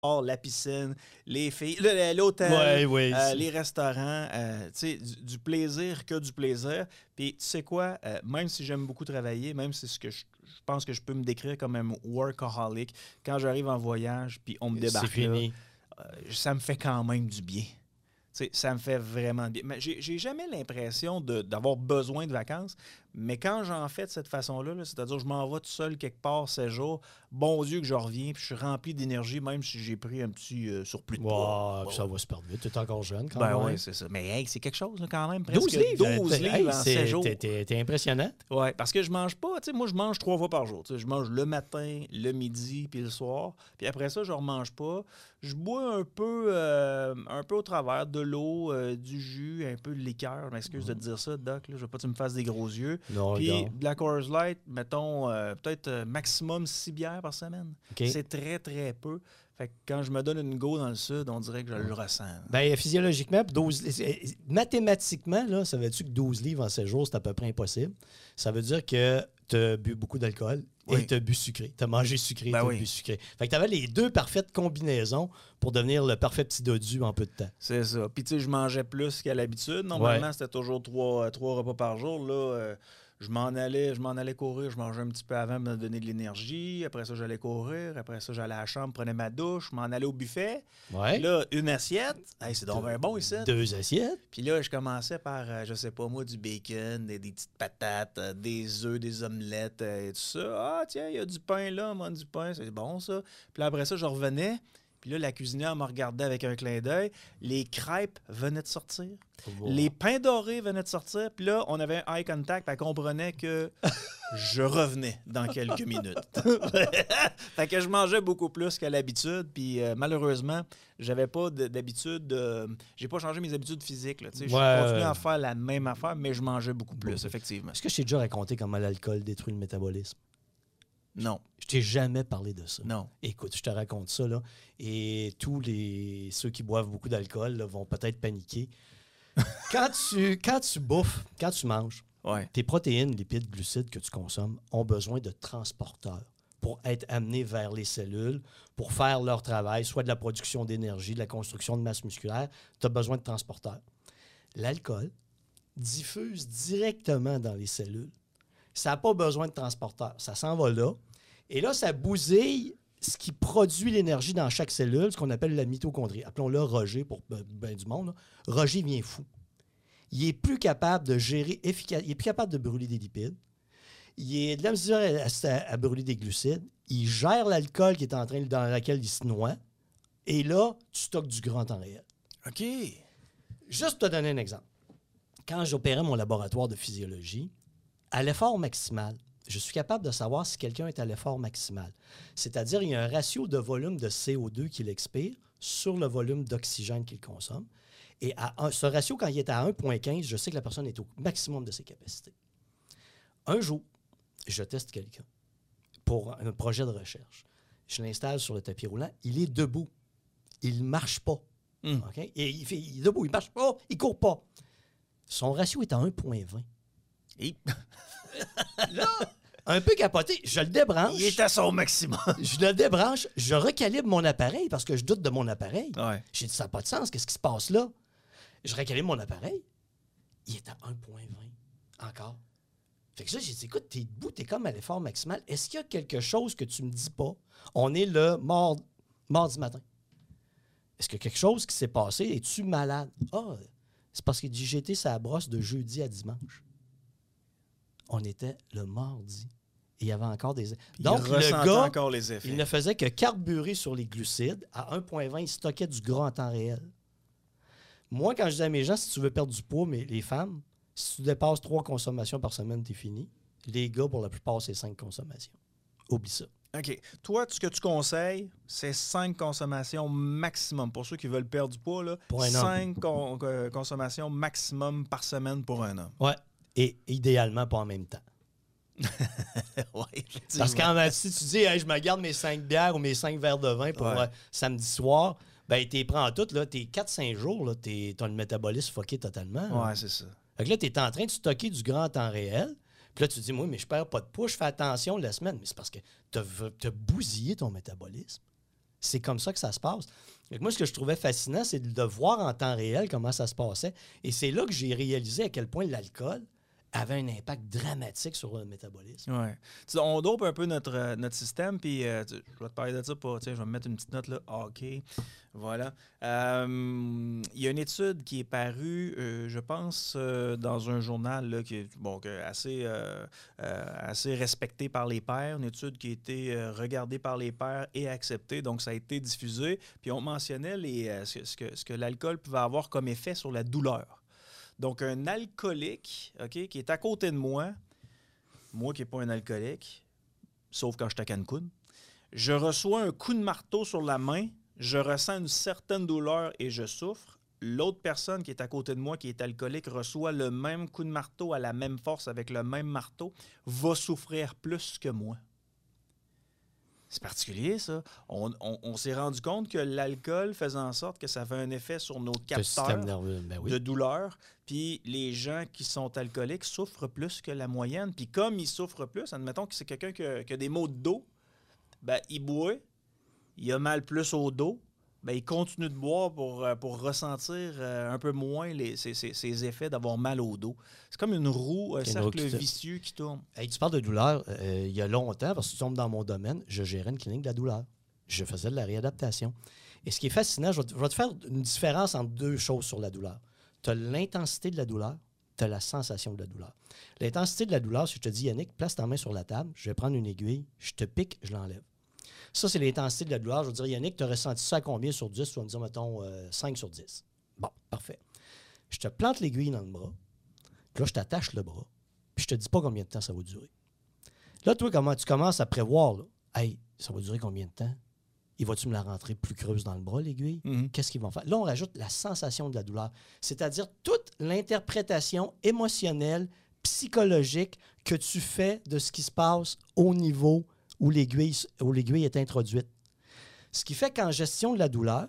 la piscine, les filles, l'hôtel, les restaurants, du plaisir que du plaisir. Puis tu sais quoi, même si j'aime beaucoup travailler, même si c'est ce que je pense que je peux me décrire comme un workaholic, quand j'arrive en voyage puis on me débarque c'est fini. là, ça me fait quand même du bien. T'sais, ça me fait vraiment bien. Mais j'ai jamais l'impression d'avoir besoin de vacances, mais quand j'en fais de cette façon-là, c'est-à-dire je m'en vais tout seul quelque part 16 jours, bon Dieu que je reviens, puis je suis rempli d'énergie, même si j'ai pris un petit surplus de poids. Ça va se perdre vite. Tu es encore jeune quand même. même. Oui, c'est ça. Mais hey, c'est quelque chose là, quand même. Presque 12 livres. 12 livres en 16 jours. T'es impressionnant. Oui, parce que je mange pas. Moi, je mange 3 fois par jour. Je mange le matin, le midi, puis le soir. Puis après ça, je ne remange pas. Je bois un peu au travers de l'eau, du jus, un peu de liqueur. Je m'excuse de te dire ça, Doc. Là. Je veux pas que tu me fasses des gros yeux. Non, puis de la Coors Light, mettons, peut-être maximum 6 bières par semaine. Okay. C'est très, très peu. Fait que quand je me donne une go dans le sud, on dirait que je le ressens. Bien, physiologiquement, mathématiquement, là, ça veut-tu que 12 livres en 16 jours, c'est à peu près impossible? Ça veut dire que tu as bu beaucoup d'alcool et tu as bu sucré. Tu as mangé sucré et tu as bu sucré. Fait que tu avais les deux parfaites combinaisons pour devenir le parfait petit dodu en peu de temps. C'est ça. Puis tu sais, je mangeais plus qu'à l'habitude. Normalement, c'était toujours 3 repas par jour. Là, je m'en allais courir, je mangeais un petit peu avant pour me donner de l'énergie. Après ça, j'allais courir. Après ça, j'allais à la chambre, prenais ma douche, je m'en allais au buffet. Ouais. Là, une assiette. Hey, c'est donc bien bon ici. 2 assiettes. Puis là, je commençais par, je sais pas moi, du bacon, des petites patates, des œufs, des omelettes et tout ça. Ah, tiens, il y a du pain là, moi, du pain, c'est bon ça. Puis là, après ça, je revenais. Puis là, la cuisinière me regardait avec un clin d'œil. Les crêpes venaient de sortir. Wow. Les pains dorés venaient de sortir. Puis là, on avait un eye contact. Elle comprenait que je revenais dans quelques minutes. Fait que je mangeais beaucoup plus qu'à l'habitude. Puis malheureusement, j'avais pas d'habitude. J'ai pas changé mes habitudes physiques. Je continuais à faire la même affaire, mais je mangeais beaucoup plus, effectivement. Est-ce que je t'ai déjà raconté comment l'alcool détruit le métabolisme? Non. Je t'ai jamais parlé de ça. Non. Écoute, je te raconte ça, là. Et ceux qui boivent beaucoup d'alcool là, vont peut-être paniquer. Quand tu bouffes, quand tu manges, tes protéines, lipides, glucides que tu consommes ont besoin de transporteurs pour être amenés vers les cellules, pour faire leur travail, soit de la production d'énergie, de la construction de masse musculaire. Tu as besoin de transporteurs. L'alcool diffuse directement dans les cellules. Ça n'a pas besoin de transporteur. Ça s'en va là. Et là, ça bousille ce qui produit l'énergie dans chaque cellule, ce qu'on appelle la mitochondrie. Appelons-le Roger pour ben du monde. Là. Roger vient fou. Il est plus capable de gérer efficace. Il est plus capable de brûler des lipides. Il est de la misère à brûler des glucides. Il gère l'alcool qui est dans laquelle il se noie. Et là, tu stockes du gras en temps réel. OK. Juste te donner un exemple. Quand j'opérais mon laboratoire de physiologie, à l'effort maximal, je suis capable de savoir si quelqu'un est à l'effort maximal. C'est-à-dire, il y a un ratio de volume de CO2 qu'il expire sur le volume d'oxygène qu'il consomme. Et ce ratio, quand il est à 1,15, je sais que la personne est au maximum de ses capacités. Un jour, je teste quelqu'un pour un projet de recherche. Je l'installe sur le tapis roulant. Il est debout. Il ne marche pas. Okay? Et il est debout. Il ne marche pas. Il ne court pas. Son ratio est à 1,20. Et là, un peu capoté, je le débranche. Il est à son maximum. Je le débranche, je recalibre mon appareil parce que je doute de mon appareil. Ouais. J'ai dit, ça n'a pas de sens, qu'est-ce qui se passe là? Je recalibre mon appareil. Il est à 1,20 encore. Fait que là, j'ai dit, écoute, t'es debout, t'es comme à l'effort maximal. Est-ce qu'il y a quelque chose que tu me dis pas? On est le mardi matin. Est-ce qu'il y a quelque chose qui s'est passé? Es-tu malade? Ah, c'est parce que j'ai été sur la brosse de jeudi à dimanche. On était le mardi. Et il y avait encore des... Donc, le gars, encore les effets. Il ne faisait que carburer sur les glucides. À 1,20, il stockait du gras en temps réel. Moi, quand je dis à mes gens, si tu veux perdre du poids, mais les femmes, si tu dépasses 3 consommations par semaine, t'es fini. Les gars, pour la plupart, c'est 5 consommations. Oublie ça. OK. Toi, ce que tu conseilles, c'est 5 consommations maximum. Pour ceux qui veulent perdre du poids, là, pour un 5 consommations maximum par semaine pour un homme. Ouais. Et idéalement, pas en même temps. Ouais, parce que si tu dis hey, je me garde mes 5 bières ou mes 5 verres de vin pour samedi soir, ben t'es prends toutes, là, t'es 4-5 jours, là, t'as le métabolisme fucké totalement. Ouais, c'est ça. Fait que là, t'es en train de stocker du gras en temps réel. Puis là, tu te dis, moi, mais je perds pas de poids, je fais attention la semaine. Mais c'est parce que t'as bousillé ton métabolisme. C'est comme ça que ça se passe. Donc moi, ce que je trouvais fascinant, c'est de voir en temps réel comment ça se passait. Et c'est là que j'ai réalisé à quel point l'alcool avait un impact dramatique sur le métabolisme. Ouais. On dope un peu notre système, puis je vais te parler de ça, je vais me mettre une petite note là. OK. Voilà. Il y a une étude qui est parue, je pense, dans un journal là, qui est assez respecté par les pairs, une étude qui a été regardée par les pairs et acceptée, donc ça a été diffusé. Puis on mentionnait ce que l'alcool pouvait avoir comme effet sur la douleur. Donc, un alcoolique, OK, qui est à côté de moi qui n'ai pas un alcoolique, sauf quand je suis à Cancun, je reçois un coup de marteau sur la main, je ressens une certaine douleur et je souffre. L'autre personne qui est à côté de moi, qui est alcoolique, reçoit le même coup de marteau à la même force avec le même marteau, va souffrir plus que moi. C'est particulier, ça. On s'est rendu compte que l'alcool faisait en sorte que ça avait un effet sur nos capteurs de douleur. Puis les gens qui sont alcooliques souffrent plus que la moyenne. Puis comme ils souffrent plus, admettons que c'est quelqu'un qui a des maux de dos, ben, il boit, il a mal plus au dos, ben, il continue de boire pour ressentir un peu moins ces effets d'avoir mal au dos. C'est comme une roue, un cercle vicieux qui tourne. Hey, tu parles de douleur. Il y a longtemps, parce que tu tombes dans mon domaine, je gérais une clinique de la douleur. Je faisais de la réadaptation. Et ce qui est fascinant, je vais te faire une différence entre deux choses sur la douleur. Tu as l'intensité de la douleur, tu as la sensation de la douleur. L'intensité de la douleur, si je te dis, Yannick, place ta main sur la table, je vais prendre une aiguille, je te pique, je l'enlève. Ça, c'est l'intensité de la douleur. Je vais dire, Yannick, tu as ressenti ça à combien sur 10? Tu vas me dire, mettons, 5 sur 10. Bon, parfait. Je te plante l'aiguille dans le bras, puis là, je t'attache le bras, puis je te dis pas combien de temps ça va durer. Là, toi, comment tu commences à prévoir, là? Hey, ça va durer combien de temps? Il va-tu me la rentrer plus creuse dans le bras, l'aiguille? Mm-hmm. Qu'est-ce qu'ils vont faire? Là, on rajoute la sensation de la douleur, c'est-à-dire toute l'interprétation émotionnelle, psychologique que tu fais de ce qui se passe au niveau où l'aiguille est introduite. Ce qui fait qu'en gestion de la douleur,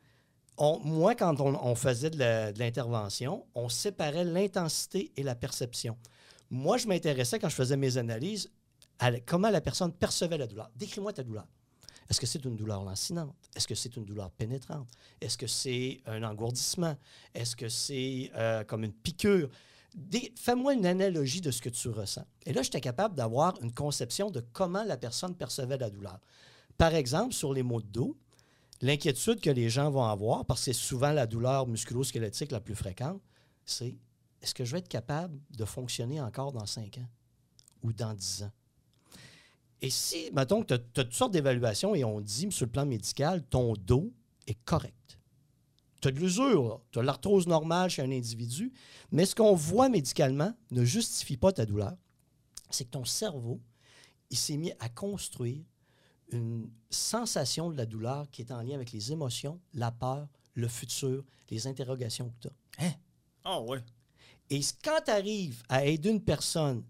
moi, quand on faisait de l'intervention, on séparait l'intensité et la perception. Moi, je m'intéressais, quand je faisais mes analyses, à comment la personne percevait la douleur. Décris-moi ta douleur. Est-ce que c'est une douleur lancinante? Est-ce que c'est une douleur pénétrante? Est-ce que c'est un engourdissement? Est-ce que c'est comme une piqûre? Fais-moi une analogie de ce que tu ressens. Et là, j'étais capable d'avoir une conception de comment la personne percevait la douleur. Par exemple, sur les maux de dos, l'inquiétude que les gens vont avoir, parce que c'est souvent la douleur musculo-squelettique la plus fréquente, c'est est-ce que je vais être capable de fonctionner encore dans 5 ans ou dans 10 ans? Et si, mettons, tu as toutes sortes d'évaluations et on dit, sur le plan médical, ton dos est correct. Tu as de l'usure, tu as l'arthrose normale chez un individu, mais ce qu'on voit médicalement ne justifie pas ta douleur. C'est que ton cerveau, il s'est mis à construire une sensation de la douleur qui est en lien avec les émotions, la peur, le futur, les interrogations que tu as. Hein? Ah ouais. Et quand tu arrives à aider une personne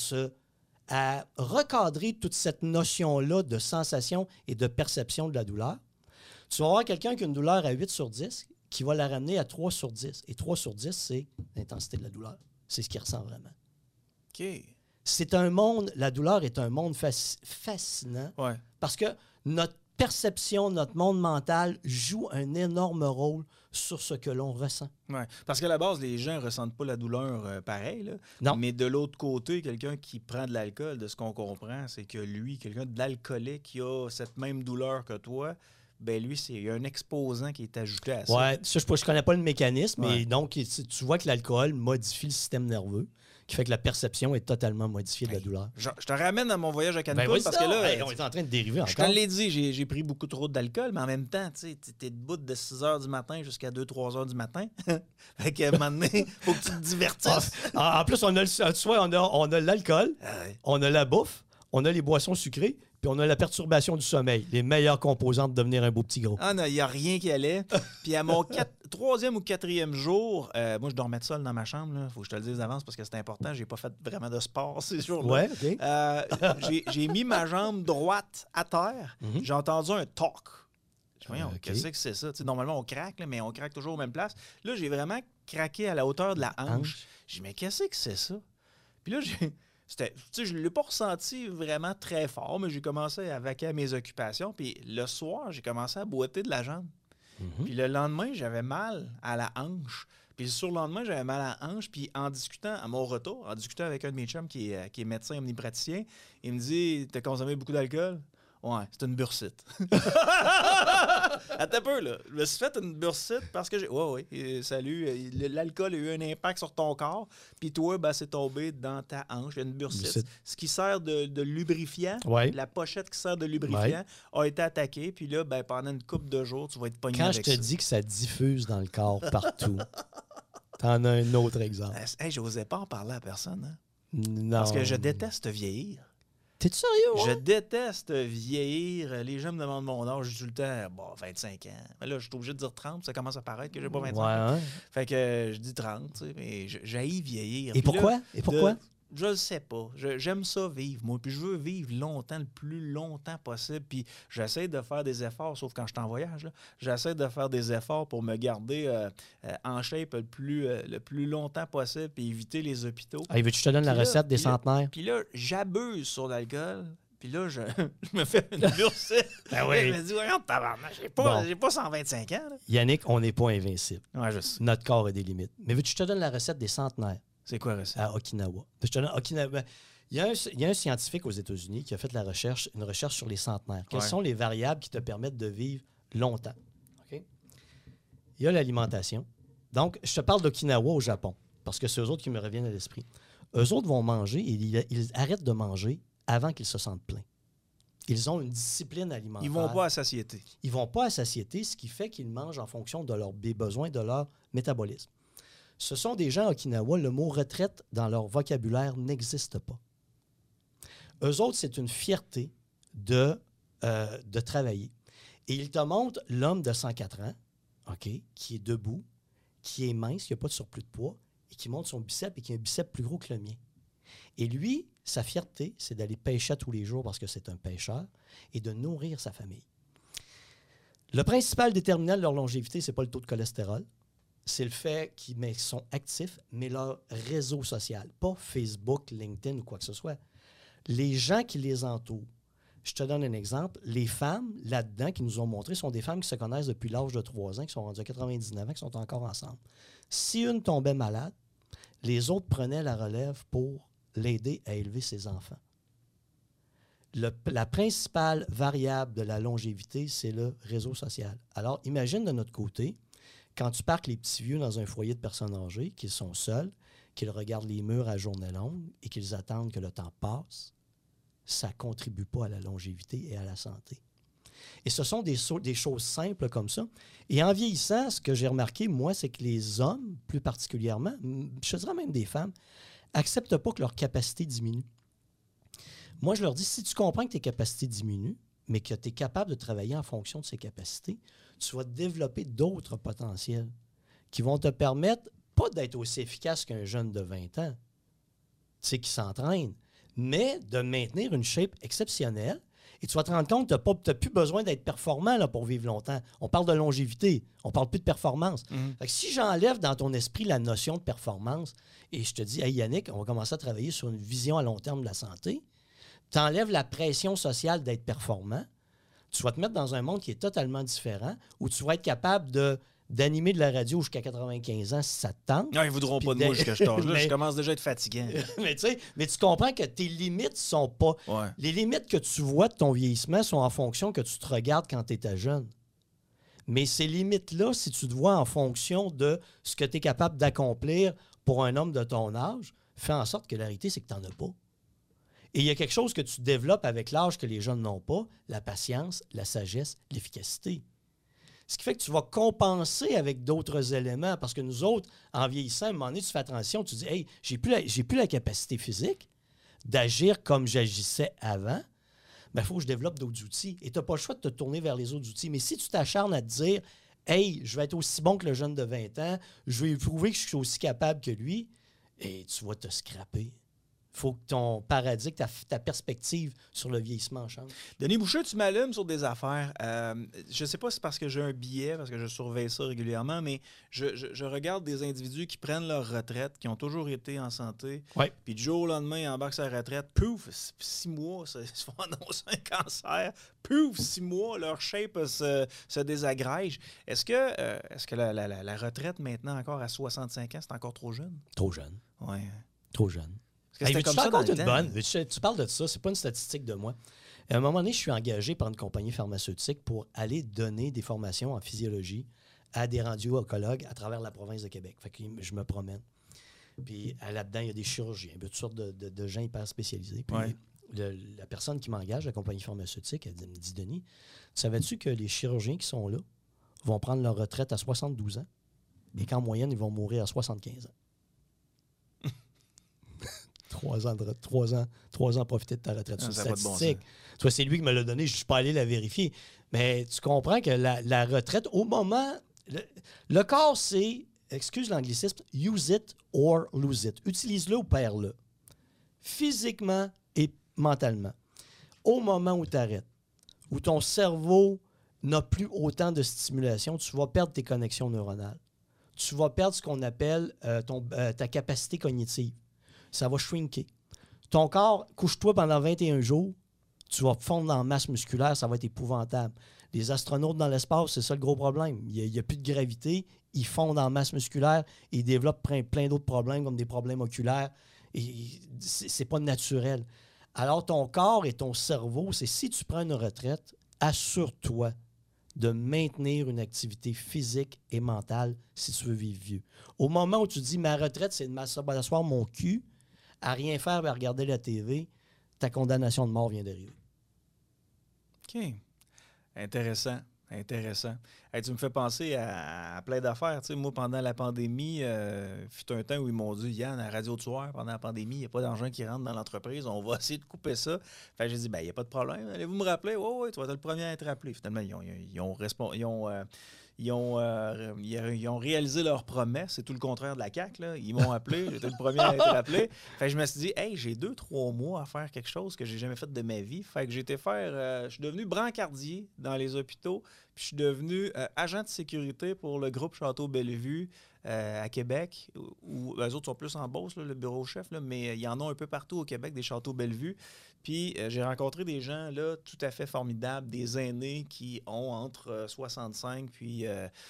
à recadrer toute cette notion-là de sensation et de perception de la douleur, tu vas avoir quelqu'un qui a une douleur à 8 sur 10 qui va la ramener à 3 sur 10. Et 3 sur 10, c'est l'intensité de la douleur. C'est ce qu'il ressent vraiment. OK. C'est un monde, la douleur est un monde fascinant parce que notre perception, notre monde mental joue un énorme rôle sur ce que l'on ressent. Oui, parce qu'à la base, les gens ne ressentent pas la douleur pareil. Là. Non. Mais de l'autre côté, quelqu'un qui prend de l'alcool, de ce qu'on comprend, c'est que lui, quelqu'un de l'alcoolique qui a cette même douleur que toi, ben lui, il y a un exposant qui est ajouté à ça. Oui, ça, je ne connais pas le mécanisme, mais donc tu vois que l'alcool modifie le système nerveux, qui fait que la perception est totalement modifiée de la douleur. Je te ramène à mon voyage à Cancun parce que là, on est en train de dériver encore. Je te l'ai dit, j'ai pris beaucoup trop d'alcool, mais en même temps, tu es debout de 6 h du matin jusqu'à 2-3 h du matin. Fait qu'à un moment donné, il faut que tu te divertisses. En plus, on a l'alcool, on a la bouffe, on a les boissons sucrées, puis on a la perturbation du sommeil, les meilleures composantes de devenir un beau petit gros. Ah non, il n'y a rien qui allait. Puis à mon 3e ou 4e jour, moi, je dormais seul dans ma chambre. Il faut que je te le dise d'avance parce que c'est important. J'ai pas fait vraiment de sport ces jours-là. Ouais, OK. J'ai mis ma jambe droite à terre. Mm-hmm. J'ai entendu un toc. Voyons, qu'est-ce que c'est ça? T'sais, normalement, on craque, là, mais on craque toujours aux mêmes places. Là, j'ai vraiment craqué à la hauteur de la hanche. J'ai dit, mais qu'est-ce que c'est ça? Puis là, je ne l'ai pas ressenti vraiment très fort, mais j'ai commencé à vaquer à mes occupations. Puis le soir, j'ai commencé à boiter de la jambe. Puis le lendemain, j'avais mal à la hanche. Puis le surlendemain, j'avais mal à la hanche. Puis en discutant, à mon retour, en discutant avec un de mes chums qui est médecin omnipraticien, il me dit « T'as consommé beaucoup d'alcool? » Ouais, c'est une bursite. Attends un peu, là. Je me suis fait une bursite parce que j'ai... Ouais, salut. L'alcool a eu un impact sur ton corps. Puis toi, ben, c'est tombé dans ta hanche. Il y a une bursite. Ce qui sert de lubrifiant, la pochette qui sert de lubrifiant, a été attaquée. Puis là, ben, pendant une couple de jours, tu vas être pogné avec ça. Quand je te dis que ça diffuse dans le corps partout, t'en as un autre exemple. Hey, j'osais pas en parler à personne. Hein? Non. Parce que je déteste vieillir. T'es sérieux? Je déteste vieillir. Les gens me demandent mon âge. Je dis tout le temps, 25 ans. Mais là, je suis obligé de dire 30. Ça commence à paraître que j'ai pas 25 ans. Fait que je dis 30, tu sais, mais j'haïs vieillir. Et pourquoi? Je le sais pas. J'aime ça vivre, moi. Puis je veux vivre longtemps, le plus longtemps possible. Puis j'essaie de faire des efforts, sauf quand je suis en voyage. J'essaie de faire des efforts pour me garder en shape le plus longtemps possible puis éviter les hôpitaux. Veux-tu que je te donne la recette des centenaires? Puis là, j'abuse sur l'alcool. Puis là, je me fais une bursite. Ben oui. Je me dis, voyons, tabarnak, j'ai pas 125 ans. Là. Yannick, on n'est pas invincible. Ouais, je sais. Notre corps a des limites. Mais veux-tu que je te donne la recette des centenaires? C'est quoi la recette? À Okinawa. Il y a un scientifique aux États-Unis qui a fait une recherche sur les centenaires. Quelles sont les variables qui te permettent de vivre longtemps? Okay? Il y a l'alimentation. Donc, je te parle d'Okinawa au Japon, parce que c'est eux autres qui me reviennent à l'esprit. Eux autres vont manger et ils arrêtent de manger avant qu'ils se sentent pleins. Ils ont une discipline alimentaire. Ils ne vont pas à satiété. Ils ne vont pas à satiété, ce qui fait qu'ils mangent en fonction de leurs besoins, de leur métabolisme. Ce sont des gens à Okinawa, le mot retraite dans leur vocabulaire n'existe pas. Eux autres, c'est une fierté de travailler. Et ils te montrent l'homme de 104 ans, qui est debout, qui est mince, qui n'a pas de surplus de poids, et qui montre son biceps et qui a un biceps plus gros que le mien. Et lui, sa fierté, c'est d'aller pêcher tous les jours parce que c'est un pêcheur et de nourrir sa famille. Le principal déterminant de leur longévité, ce n'est pas le taux de cholestérol. C'est le fait qu'ils sont actifs, mais leur réseau social, pas Facebook, LinkedIn ou quoi que ce soit. Les gens qui les entourent. Je te donne un exemple. Les femmes, là-dedans, qui nous ont montré, sont des femmes qui se connaissent depuis l'âge de 3 ans, qui sont rendues à 99 ans, qui sont encore ensemble. Si une tombait malade, les autres prenaient la relève pour l'aider à élever ses enfants. La principale variable de la longévité, c'est le réseau social. Alors, imagine de notre côté, quand tu parques les petits vieux dans un foyer de personnes âgées, qu'ils sont seuls, qu'ils regardent les murs à journée longue et qu'ils attendent que le temps passe, ça ne contribue pas à la longévité et à la santé. Et ce sont des choses simples comme ça. Et en vieillissant, ce que j'ai remarqué, moi, c'est que les hommes, plus particulièrement, je dirais même des femmes, n'acceptent pas que leur capacité diminue. Moi, je leur dis, si tu comprends que tes capacités diminuent, mais que tu es capable de travailler en fonction de ces capacités, tu vas développer d'autres potentiels qui vont te permettre, pas d'être aussi efficace qu'un jeune de 20 ans, tu sais, qui s'entraîne, mais de maintenir une shape exceptionnelle. Et tu vas te rendre compte que tu n'as plus besoin d'être performant là, pour vivre longtemps. On parle de longévité, on ne parle plus de performance. Fait que si j'enlève dans ton esprit la notion de performance et je te dis, hey Yannick, on va commencer à travailler sur une vision à long terme de la santé, tu enlèves la pression sociale d'être performant, tu vas te mettre dans un monde qui est totalement différent, où tu vas être capable d'animer de la radio jusqu'à 95 ans si ça te tente. Non, ils ne voudront pas de moi jusqu'à cet âge-là. Je commence déjà à être fatiguant. mais tu comprends que tes limites sont pas... Ouais. Les limites que tu vois de ton vieillissement sont en fonction que tu te regardes quand tu étais jeune. Mais ces limites-là, si tu te vois en fonction de ce que tu es capable d'accomplir pour un homme de ton âge, fais en sorte que la réalité, c'est que tu n'en as pas. Et il y a quelque chose que tu développes avec l'âge que les jeunes n'ont pas, la patience, la sagesse, l'efficacité. Ce qui fait que tu vas compenser avec d'autres éléments. Parce que nous autres, en vieillissant, à un moment donné, tu fais attention, tu dis « Hey, j'ai plus la capacité physique d'agir comme j'agissais avant. » Bien, il faut que je développe d'autres outils. Et tu n'as pas le choix de te tourner vers les autres outils. Mais si tu t'acharnes à te dire « Hey, je vais être aussi bon que le jeune de 20 ans, je vais lui prouver que je suis aussi capable que lui », et tu vas te scraper. Il faut que ton paradigme, ta perspective sur le vieillissement change. Denis Boucher, tu m'allumes sur des affaires. Je ne sais pas si c'est parce que j'ai un billet, parce que je surveille ça régulièrement, mais je regarde des individus qui prennent leur retraite, qui ont toujours été en santé, puis du jour au lendemain, ils embarquent sur la retraite, pouf, 6 mois, ils se font annoncer un cancer, pouf, 6 mois, leur shape se désagrège. Est-ce que la retraite maintenant, encore à 65 ans, c'est encore trop jeune? Trop jeune. Oui. Trop jeune. Hey, tu parles de ça, c'est pas une statistique de moi. À un moment donné, je suis engagé par une compagnie pharmaceutique pour aller donner des formations en physiologie à des radiologues à travers la province de Québec. Fait que je me promène. Puis là-dedans, il y a des chirurgiens, toutes sortes de gens hyper spécialisés. Puis la personne qui m'engage, la compagnie pharmaceutique, elle me dit, Denis, savais-tu que les chirurgiens qui sont là vont prendre leur retraite à 72 ans et qu'en moyenne, ils vont mourir à 75 ans? 3 ans profiter de ta retraite. C'est une statistique. Bon, c'est lui qui me l'a donné, je ne suis pas allé la vérifier. Mais tu comprends que la retraite, au moment... Le corps, c'est, excuse l'anglicisme, use it or lose it. Utilise-le ou perds-le. Physiquement et mentalement. Au moment où tu arrêtes, où ton cerveau n'a plus autant de stimulation, tu vas perdre tes connexions neuronales. Tu vas perdre ce qu'on appelle ta capacité cognitive. Ça va shrinker. Ton corps, couche-toi pendant 21 jours, tu vas fondre en masse musculaire, ça va être épouvantable. Les astronautes dans l'espace, c'est ça le gros problème. Il n'y a plus de gravité, ils fondent en masse musculaire, ils développent plein d'autres problèmes, comme des problèmes oculaires. Et c'est pas naturel. Alors, ton corps et ton cerveau, c'est si tu prends une retraite, assure-toi de maintenir une activité physique et mentale si tu veux vivre vieux. Au moment où tu dis, ma retraite, c'est de m'asseoir mon cul, à rien faire, à regarder la TV, ta condamnation de mort vient d'arriver. OK. Intéressant. Hey, tu me fais penser à plein d'affaires. Tu sais, moi, pendant la pandémie, fut un temps où ils m'ont dit, Yann, à Radio Tueur, pendant la pandémie, il n'y a pas d'argent qui rentre dans l'entreprise, on va essayer de couper ça. Fait que j'ai dit, il n'y a pas de problème, allez-vous me rappeler? Oui, tu vas être le premier à être rappelé. Finalement, ils ont réalisé leur promesse. C'est tout le contraire de la CAQ, là. Ils m'ont appelé. J'étais le premier à être appelé. Fait que je me suis dit, hey, j'ai 2-3 mois à faire quelque chose que j'ai jamais fait de ma vie. Fait que j'ai été faire... je suis devenu brancardier dans les hôpitaux. Puis je suis devenu agent de sécurité pour le groupe Château-Bellevue à Québec, où eux autres sont plus en Beauce, là, le bureau chef, là, mais il y en a un peu partout au Québec, des Château-Bellevue. Puis j'ai rencontré des gens là tout à fait formidables, des aînés qui ont entre 65 puis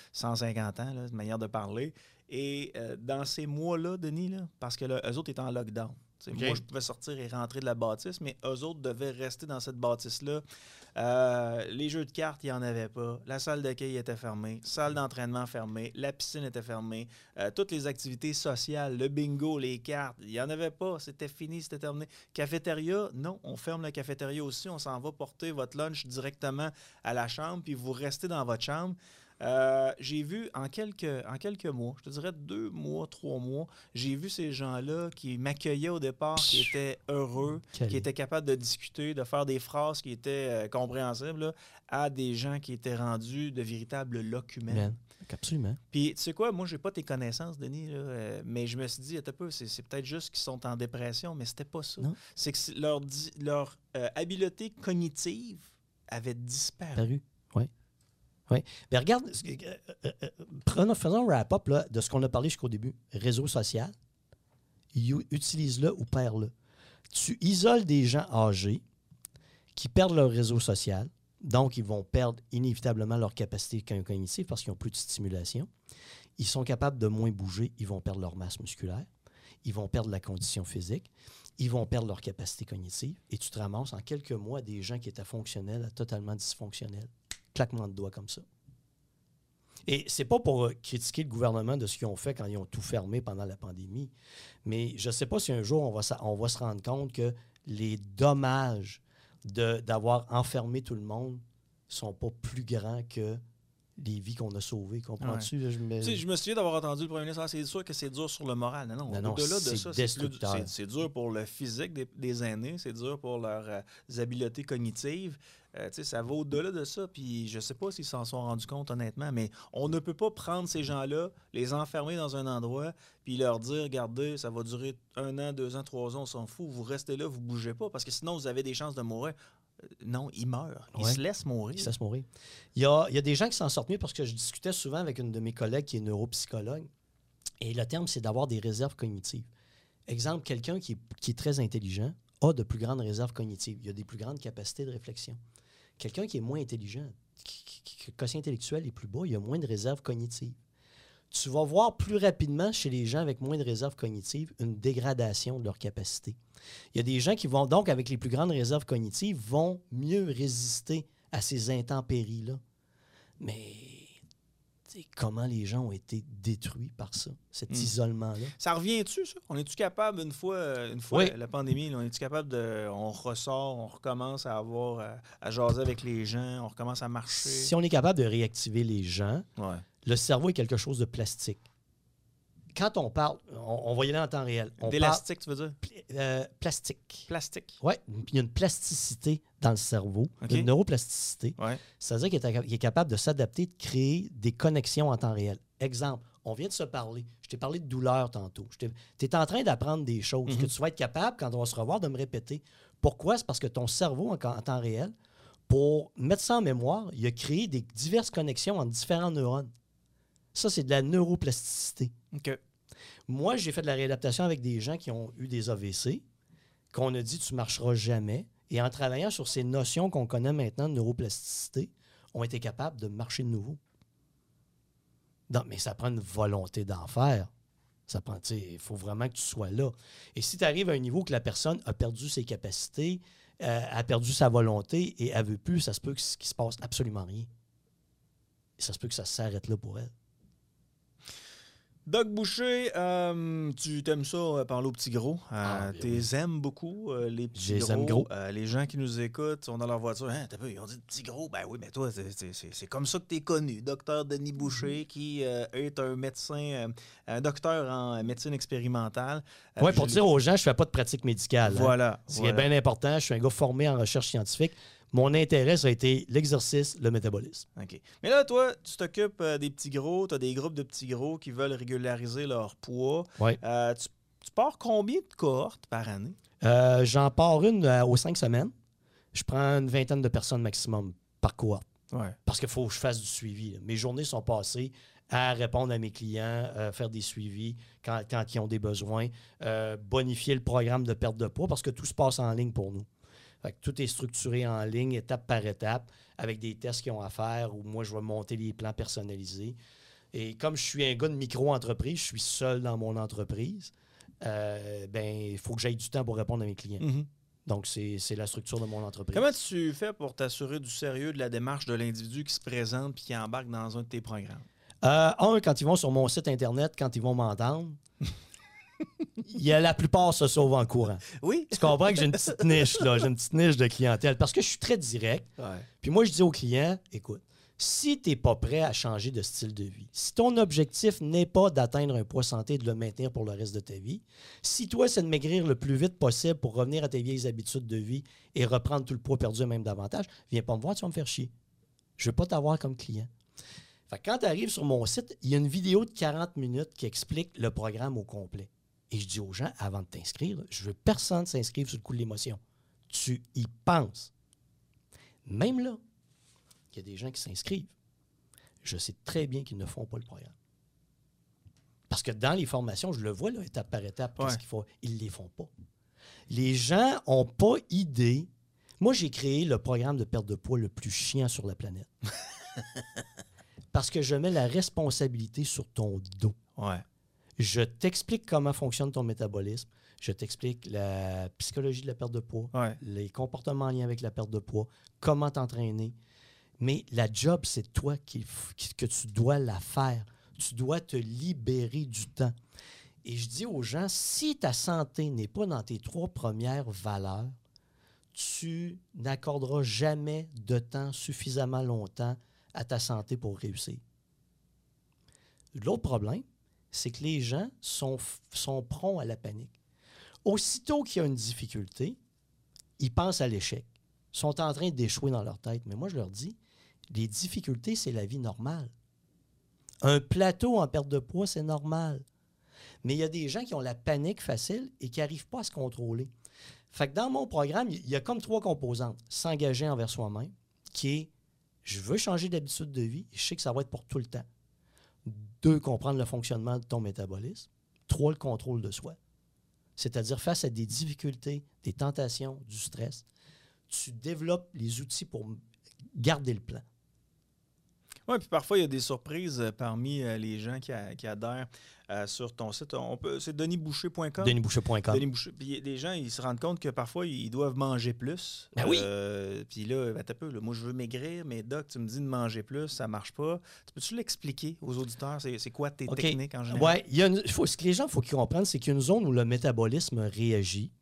150 ans, là, de manière de parler. Et dans ces mois-là, Denis, là, parce que là, eux autres étaient en lockdown. Okay. Moi, je pouvais sortir et rentrer de la bâtisse, mais eux autres devaient rester dans cette bâtisse-là. Les jeux de cartes, il n'y en avait pas. La salle d'accueil était fermée. Salle d'entraînement fermée. La piscine était fermée. Toutes les activités sociales, le bingo, les cartes, il n'y en avait pas. C'était fini, c'était terminé. Cafétéria, non. On ferme la cafétéria aussi. On s'en va porter votre lunch directement à la chambre, puis vous restez dans votre chambre. J'ai vu en quelques mois, je te dirais 2 mois, 3 mois, j'ai vu ces gens-là qui m'accueillaient au départ, qui étaient heureux, qui étaient capables de discuter, de faire des phrases qui étaient compréhensibles, là, à des gens qui étaient rendus de véritables locumènes. Absolument. Puis, tu sais quoi, moi, j'ai pas tes connaissances, Denis, là, mais je me suis dit, c'est peut-être juste qu'ils sont en dépression, mais c'était pas ça. Non. C'est que leur habileté cognitive avait disparu. Oui. Mais regarde, faisons un wrap-up là, de ce qu'on a parlé jusqu'au début. Réseau social, utilise-le ou perds-le. Tu isoles des gens âgés qui perdent leur réseau social, donc ils vont perdre inévitablement leur capacité cognitive parce qu'ils n'ont plus de stimulation. Ils sont capables de moins bouger, ils vont perdre leur masse musculaire, ils vont perdre la condition physique, ils vont perdre leur capacité cognitive et tu te ramasses en quelques mois des gens qui étaient fonctionnels à totalement dysfonctionnels. Claquement de doigts comme ça. Et c'est pas pour critiquer le gouvernement de ce qu'ils ont fait quand ils ont tout fermé pendant la pandémie, mais je ne sais pas si un jour on va se rendre compte que les dommages d'avoir enfermé tout le monde sont pas plus grands que les vies qu'on a sauvées. Comprends-tu? Ouais. Je me souviens d'avoir entendu le premier ministre, c'est sûr que c'est dur sur le moral. Non, au-delà de ça, c'est dur pour le physique des aînés, c'est dur pour leurs habiletés cognitives. Ça va au-delà de ça, puis je sais pas s'ils s'en sont rendus compte honnêtement, mais on ne peut pas prendre ces gens-là, les enfermer dans un endroit, puis leur dire, regardez, ça va durer 1 an, 2 ans, 3 ans, on s'en fout, vous restez là, vous bougez pas, parce que sinon vous avez des chances de mourir. Non, ils meurent. Ils se laissent mourir. Ils se laissent mourir. Il y a des gens qui s'en sortent mieux parce que je discutais souvent avec une de mes collègues qui est neuropsychologue, et le terme, c'est d'avoir des réserves cognitives. Exemple, quelqu'un qui est très intelligent a de plus grandes réserves cognitives. Il a des plus grandes capacités de réflexion. Quelqu'un qui est moins intelligent, le quotient intellectuel est plus bas, il a moins de réserves cognitives. Tu vas voir plus rapidement chez les gens avec moins de réserves cognitives une dégradation de leur capacité. Il y a des gens qui vont donc, avec les plus grandes réserves cognitives, vont mieux résister à ces intempéries-là. Mais comment les gens ont été détruits par ça, cet isolement-là? Ça revient-tu, ça? On est-tu capable, une fois oui. La pandémie, là, on est-tu capable de... On ressort, on recommence à à jaser avec les gens, on recommence à marcher? Si on est capable de réactiver les gens, le cerveau est quelque chose de plastique. Quand on parle, on va y aller en temps réel. D'élastique, tu veux dire? Plastique. Plastique? Oui. Il y a une plasticité dans le cerveau, une neuroplasticité. Ouais. C'est-à-dire qu'il est capable de s'adapter, de créer des connexions en temps réel. Exemple, on vient de se parler. Je t'ai parlé de douleur tantôt. Tu es en train d'apprendre des choses que tu vas être capable, quand on va se revoir, de me répéter. Pourquoi? C'est parce que ton cerveau, en temps réel, pour mettre ça en mémoire, il a créé des diverses connexions entre différents neurones. Ça, c'est de la neuroplasticité. OK. Moi, j'ai fait de la réadaptation avec des gens qui ont eu des AVC, qu'on a dit « tu ne marcheras jamais ». Et en travaillant sur ces notions qu'on connaît maintenant de neuroplasticité, on été capables de marcher de nouveau. Non, mais ça prend une volonté d'en faire. Ça prend, il faut vraiment que tu sois là. Et si tu arrives à un niveau que la personne a perdu ses capacités, a perdu sa volonté et elle ne veut plus, ça se peut qu'il ne se passe absolument rien. Et ça se peut que ça s'arrête là pour elle. Doc Boucher, tu t'aimes ça parler aux petits gros. Tu les aimes beaucoup, les petits gros. J'aime gros. Les gens qui nous écoutent sont dans leur voiture. Hein, ils ont dit petits gros. Ben oui, mais toi, c'est comme ça que tu es connu. Docteur Denis Boucher, qui est un médecin, un docteur en médecine expérimentale. Oui, pour dire aux gens, je ne fais pas de pratique médicale. Voilà. Hein. Ce qui est bien important, je suis un gars formé en recherche scientifique. Mon intérêt, ça a été l'exercice, le métabolisme. OK. Mais là, toi, tu t'occupes des petits gros. Tu as des groupes de petits gros qui veulent régulariser leur poids. Oui. Tu pars combien de cohortes par année? J'en pars une aux 5 semaines. Je prends une 20aine de personnes maximum par cohorte. Ouais. Parce qu'il faut que je fasse du suivi. Là. Mes journées sont passées à répondre à mes clients, faire des suivis quand ils ont des besoins, bonifier le programme de perte de poids parce que tout se passe en ligne pour nous. Fait que tout est structuré en ligne, étape par étape, avec des tests qu'ils ont à faire où moi, je vais monter les plans personnalisés. Et comme je suis un gars de micro-entreprise, je suis seul dans mon entreprise, il faut que j'aille du temps pour répondre à mes clients. Mm-hmm. Donc, c'est la structure de mon entreprise. Comment tu fais pour t'assurer du sérieux de la démarche de l'individu qui se présente et qui embarque dans un de tes programmes? Quand ils vont sur mon site Internet, quand ils vont m'entendre, la plupart se sauvent en courant. Oui. Tu comprends que j'ai une petite niche, là. J'ai une petite niche de clientèle parce que je suis très direct. Ouais. Puis moi, je dis aux clients, écoute, si tu n'es pas prêt à changer de style de vie, si ton objectif n'est pas d'atteindre un poids santé et de le maintenir pour le reste de ta vie, si toi, c'est de maigrir le plus vite possible pour revenir à tes vieilles habitudes de vie et reprendre tout le poids perdu même davantage, viens pas me voir, tu vas me faire chier. Je ne veux pas t'avoir comme client. Fait que quand tu arrives sur mon site, il y a une vidéo de 40 minutes qui explique le programme au complet. Et je dis aux gens, avant de t'inscrire, je veux personne s'inscrive sur le coup de l'émotion. Tu y penses. Même là, il y a des gens qui s'inscrivent. Je sais très bien qu'ils ne font pas le programme. Parce que dans les formations, je le vois, là, étape par étape, qu'est-ce qu'il faut. Ils ne les font pas. Les gens n'ont pas idée. Moi, j'ai créé le programme de perte de poids le plus chiant sur la planète. Parce que je mets la responsabilité sur ton dos. Ouais. Je t'explique comment fonctionne ton métabolisme. Je t'explique la psychologie de la perte de poids, les comportements en lien avec la perte de poids, comment t'entraîner. Mais la job, c'est toi que tu dois la faire. Tu dois te libérer du temps. Et je dis aux gens, si ta santé n'est pas dans tes 3 premières valeurs, tu n'accorderas jamais de temps suffisamment longtemps à ta santé pour réussir. L'autre problème, c'est que les gens sont prompts à la panique. Aussitôt qu'il y a une difficulté, ils pensent à l'échec. Ils sont en train d'échouer dans leur tête. Mais moi, je leur dis, les difficultés, c'est la vie normale. Un plateau en perte de poids, c'est normal. Mais il y a des gens qui ont la panique facile et qui n'arrivent pas à se contrôler. Fait que dans mon programme, il y a comme 3 composantes. S'engager envers soi-même, qui est je veux changer d'habitude de vie, je sais que ça va être pour tout le temps. 2, comprendre le fonctionnement de ton métabolisme. 3, le contrôle de soi. C'est-à-dire face à des difficultés, des tentations, du stress, tu développes les outils pour garder le plan. Oui, puis parfois, il y a des surprises parmi les gens qui adhèrent sur ton site. C'est denisboucher.com. denisboucher.com. Denis Boucher. Puis les gens, ils se rendent compte que parfois, ils doivent manger plus. Ben oui. Puis là, t'as peu, là, moi, je veux maigrir, mais Doc, tu me dis de manger plus, ça marche pas. Peux-tu l'expliquer aux auditeurs? C'est quoi tes techniques en général? Oui, ce que les gens, il faut qu'ils comprennent, c'est qu'il y a une zone où le métabolisme réagit.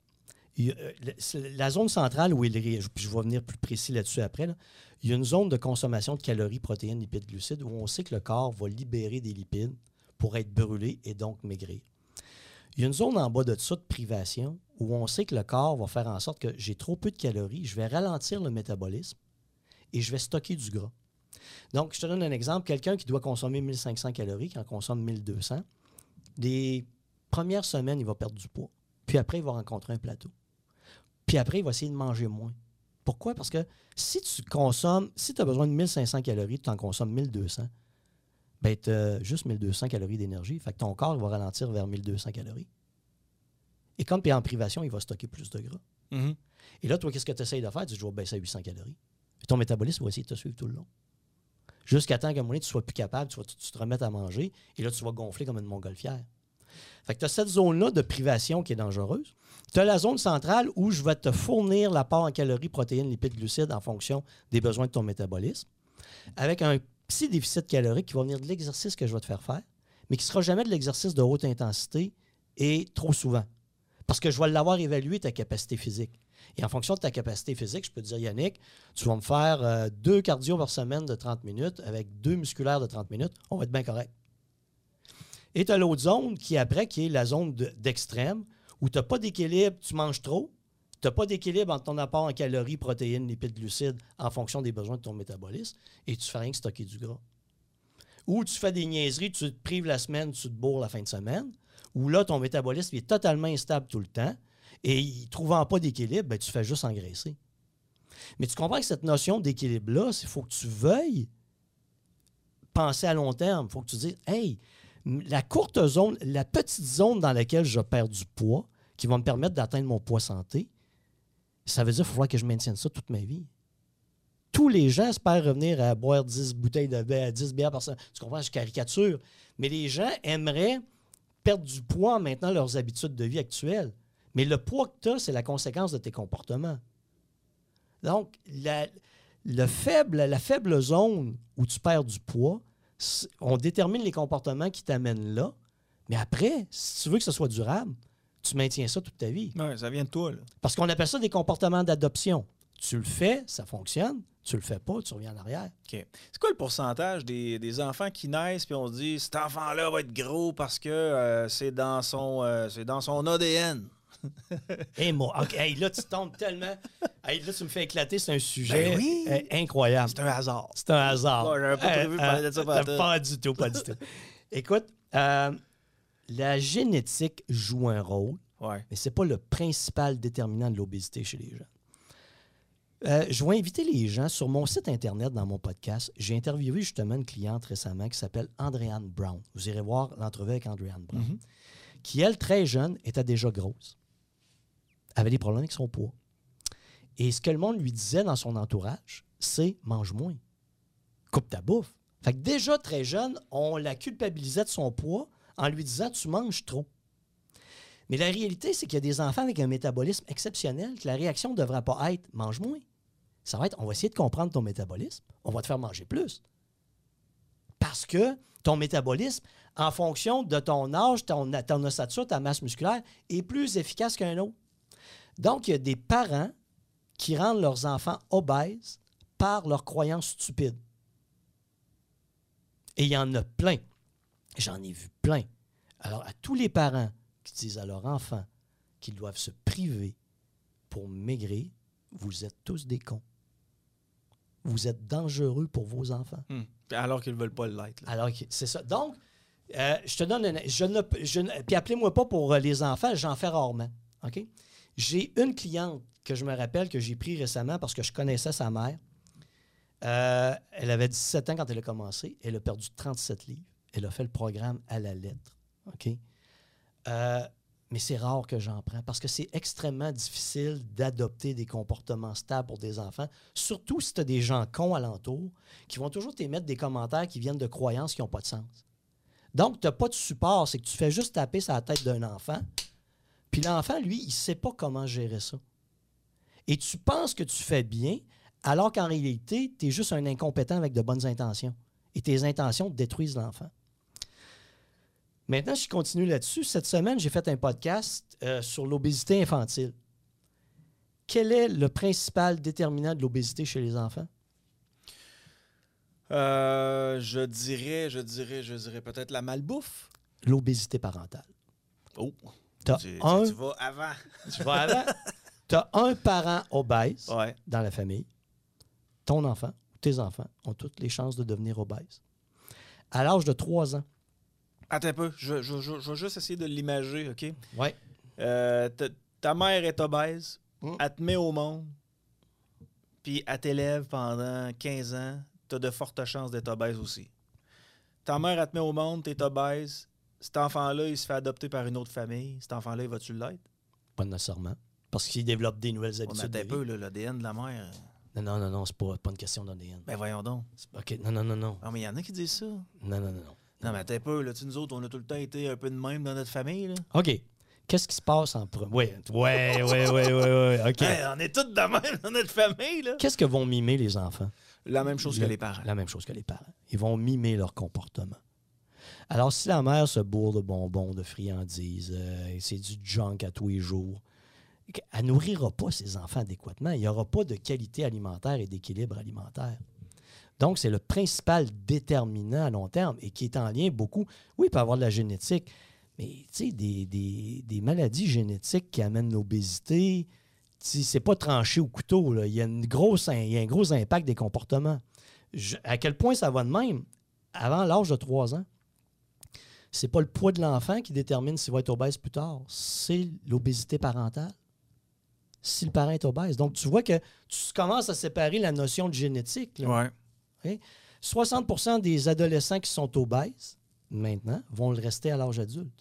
La zone centrale où il réagit, puis je vais venir plus précis là-dessus après, là, il y a une zone de consommation de calories, protéines, lipides, glucides, où on sait que le corps va libérer des lipides pour être brûlé et donc maigrir. Il y a une zone en bas de ça de privation où on sait que le corps va faire en sorte que j'ai trop peu de calories, je vais ralentir le métabolisme et je vais stocker du gras. Donc, je te donne un exemple. Quelqu'un qui doit consommer 1500 calories, qui en consomme 1200, les premières semaines, il va perdre du poids. Puis après, il va rencontrer un plateau. Puis après, il va essayer de manger moins. Pourquoi? Parce que si tu as besoin de 1500 calories, tu en consommes 1200, bien, tu as juste 1200 calories d'énergie. Fait que ton corps va ralentir vers 1200 calories. Et comme tu es en privation, il va stocker plus de gras. Mm-hmm. Et là, toi, qu'est-ce que tu essayes de faire? Tu dis, je vais baisser à 800 calories. Et ton métabolisme va essayer de te suivre tout le long. Jusqu'à temps qu'à un moment donné, tu ne sois plus capable, tu te remettes à manger, et là, tu vas gonfler comme une montgolfière. Fait que tu as cette zone-là de privation qui est dangereuse. Tu as la zone centrale où je vais te fournir l'apport en calories, protéines, lipides, glucides en fonction des besoins de ton métabolisme, avec un petit déficit calorique qui va venir de l'exercice que je vais te faire, mais qui ne sera jamais de l'exercice de haute intensité et trop souvent. Parce que je vais l'avoir évalué, ta capacité physique. Et en fonction de ta capacité physique, je peux te dire, Yannick, tu vas me faire 2 cardio par semaine de 30 minutes avec 2 musculaires de 30 minutes, on va être bien correct. Et tu as l'autre zone qui est la zone d'extrême, où tu n'as pas d'équilibre, tu manges trop, tu n'as pas d'équilibre entre ton apport en calories, protéines, lipides, glucides en fonction des besoins de ton métabolisme, et tu fais rien que stocker du gras. Ou tu fais des niaiseries, tu te prives la semaine, tu te bourres la fin de semaine, où là, ton métabolisme est totalement instable tout le temps, et ne trouvant pas d'équilibre, ben, tu fais juste engraisser. Mais tu comprends que cette notion d'équilibre-là, il faut que tu veuilles penser à long terme. Il faut que tu dises, hey, la courte zone, la petite zone dans laquelle je perds du poids, qui va me permettre d'atteindre mon poids santé, ça veut dire qu'il va falloir que je maintienne ça toute ma vie. Tous les gens espèrent revenir à boire 10 bouteilles de bière, 10 bières par semaine. Tu comprends, je caricature. Mais les gens aimeraient perdre du poids en maintenant leurs habitudes de vie actuelles. Mais le poids que tu as, c'est la conséquence de tes comportements. Donc, la faible zone où tu perds du poids, on détermine les comportements qui t'amènent là. Mais après, si tu veux que ce soit durable, tu maintiens ça toute ta vie. Oui, ça vient de toi, là. Parce qu'on appelle ça des comportements d'adoption. Tu le fais, ça fonctionne. Tu le fais pas, tu reviens en arrière. OK. C'est quoi le pourcentage des enfants qui naissent puis on se dit cet enfant-là va être gros parce que c'est dans son ADN? Hey, moi, OK, hey, là, tu tombes tellement... Hey, là, tu me fais éclater, c'est un sujet incroyable. C'est un hasard. C'est un hasard. Ouais, j'avais pas prévu de parler de ça. Pas du tout, pas du tout. Écoute, la génétique joue un rôle, mais ce n'est pas le principal déterminant de l'obésité chez les gens. Je vais inviter les gens sur mon site Internet, dans mon podcast. J'ai interviewé justement une cliente récemment qui s'appelle Andréane Brown. Vous irez voir l'entrevue avec Andréane Brown, qui, elle, très jeune, était déjà grosse. Avait des problèmes avec son poids. Et ce que le monde lui disait dans son entourage, c'est « mange moins, coupe ta bouffe ». Fait que déjà, très jeune, on la culpabilisait de son poids en lui disant « tu manges trop ». Mais la réalité, c'est qu'il y a des enfants avec un métabolisme exceptionnel que la réaction ne devrait pas être « mange moins ». Ça va être « on va essayer de comprendre ton métabolisme, on va te faire manger plus ». Parce que ton métabolisme, en fonction de ton âge, ton ossature, ta masse musculaire, est plus efficace qu'un autre. Donc, il y a des parents qui rendent leurs enfants obèses par leurs croyances stupides. Et il y en a plein. J'en ai vu plein. Alors, à tous les parents qui disent à leurs enfants qu'ils doivent se priver pour maigrir, vous êtes tous des cons. Vous êtes dangereux pour vos enfants. Alors qu'ils ne veulent pas l'être. Alors, c'est ça. Donc, je te donne puis appelez-moi pas pour les enfants, j'en fais rarement. OK? J'ai une cliente que je me rappelle que j'ai pris récemment parce que je connaissais sa mère. Elle avait 17 ans quand elle a commencé. Elle a perdu 37 livres. Elle a fait le programme à la lettre. OK? Mais c'est rare que j'en prends parce que c'est extrêmement difficile d'adopter des comportements stables pour des enfants, surtout si tu as des gens cons alentour qui vont toujours t'émettre des commentaires qui viennent de croyances qui n'ont pas de sens. Donc, tu n'as pas de support, c'est que tu fais juste taper sur la tête d'un enfant, puis l'enfant, lui, il ne sait pas comment gérer ça. Et tu penses que tu fais bien, alors qu'en réalité, tu es juste un incompétent avec de bonnes intentions. Et tes intentions détruisent l'enfant. Maintenant, je continue là-dessus. Cette semaine, j'ai fait un podcast sur l'obésité infantile. Quel est le principal déterminant de l'obésité chez les enfants? Je dirais peut-être la malbouffe. L'obésité parentale. Oh! Tu vas avant. Tu vas avant? Tu as un parent obèse dans la famille. Ton enfant, tes enfants ont toutes les chances de devenir obèses. À l'âge de 3 ans. Attends un peu, je vais juste essayer de l'imager, OK? Oui. Ta mère est obèse, elle te met au monde, puis elle t'élève pendant 15 ans, tu as de fortes chances d'être obèse aussi. Ta mère, elle te met au monde, tu es obèse, cet enfant-là, il se fait adopter par une autre famille, cet enfant-là, il va-tu l'être? Pas nécessairement, parce qu'il développe des nouvelles habitudes. Attends un peu, l'ADN de la mère... Non, c'est pas une question d'ADN. Ben voyons donc. OK, non. Ah, mais il y en a qui disent ça. Non. Non, mais attends un peu, là, nous autres, on a tout le temps été un peu de même dans notre famille, là. OK. Qu'est-ce qui se passe en premier? Oui. OK. Hey, on est tous de même dans notre famille, là. Qu'est-ce que vont mimer les enfants? La même chose que les parents. La même chose que les parents. Ils vont mimer leur comportement. Alors, si la mère se bourre de bonbons, de friandises, c'est du junk à tous les jours, elle ne nourrira pas ses enfants adéquatement. Il n'y aura pas de qualité alimentaire et d'équilibre alimentaire. Donc, c'est le principal déterminant à long terme et qui est en lien beaucoup. Oui, il peut y avoir de la génétique, mais tu sais, des maladies génétiques qui amènent l'obésité, c'est pas tranché au couteau. Là. Il y a un gros impact des comportements. À quel point ça va de même? Avant l'âge de 3 ans, c'est pas le poids de l'enfant qui détermine s'il va être obèse plus tard. C'est l'obésité parentale. Si le parent est obèse. Donc, tu vois que tu commences à séparer la notion de génétique. Là. Ouais. 60% des adolescents qui sont obèses, maintenant, vont le rester à l'âge adulte.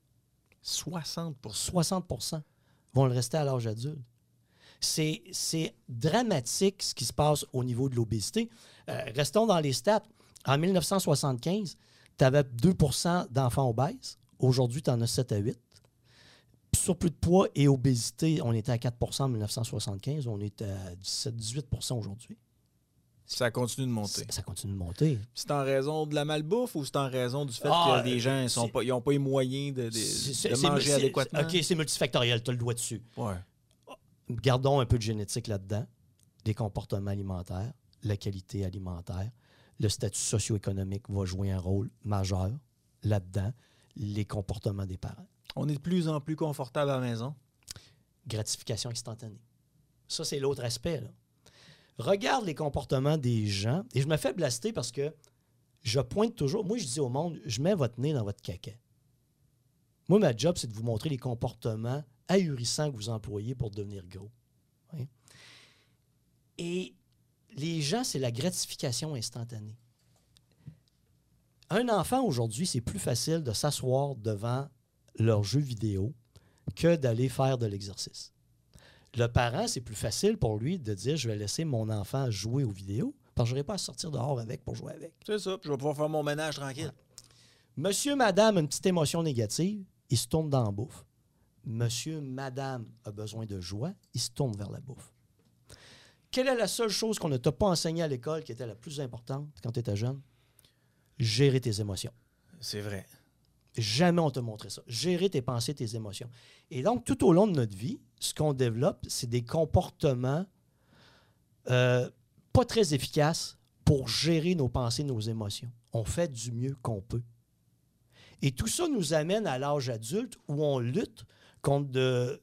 60%? 60% vont le rester à l'âge adulte. C'est dramatique ce qui se passe au niveau de l'obésité. Restons dans les stats. En 1975, tu avais 2% d'enfants obèses. Aujourd'hui, tu en as 7 à 8. Surplus de poids et obésité, on était à 4% en 1975. On est à 17-18% aujourd'hui. Ça continue de monter. Ça continue de monter. C'est en raison de la malbouffe ou c'est en raison du fait que les gens n'ont pas les moyens de manger adéquatement? OK, c'est multifactoriel. Tu as le doigt dessus. Ouais. Gardons un peu de génétique là-dedans. Des comportements alimentaires, la qualité alimentaire. Le statut socio-économique va jouer un rôle majeur là-dedans. Les comportements des parents. On est de plus en plus confortable à la maison. Gratification instantanée. Ça, c'est l'autre aspect. Là. Regarde les comportements des gens. Et je me fais blaster parce que je pointe toujours. Moi, je dis au monde, je mets votre nez dans votre caca. Moi, ma job, c'est de vous montrer les comportements ahurissants que vous employez pour devenir gros. Oui? Et les gens, c'est la gratification instantanée. Un enfant, aujourd'hui, c'est plus facile de s'asseoir devant leur jeu vidéo que d'aller faire de l'exercice. Le parent, c'est plus facile pour lui de dire « Je vais laisser mon enfant jouer aux vidéos parce que je n'aurai pas à sortir dehors avec pour jouer avec. » C'est ça, puis je vais pouvoir faire mon ménage tranquille. Ouais. Monsieur, madame, une petite émotion négative, il se tourne dans la bouffe. Monsieur, madame a besoin de joie, il se tourne vers la bouffe. Quelle est la seule chose qu'on ne t'a pas enseignée à l'école qui était la plus importante quand tu étais jeune? Gérer tes émotions. C'est vrai. Jamais on t'a montré ça. Gérer tes pensées, tes émotions. Et donc, tout au long de notre vie, ce qu'on développe, c'est des comportements pas très efficaces pour gérer nos pensées, nos émotions. On fait du mieux qu'on peut. Et tout ça nous amène à l'âge adulte où on lutte contre de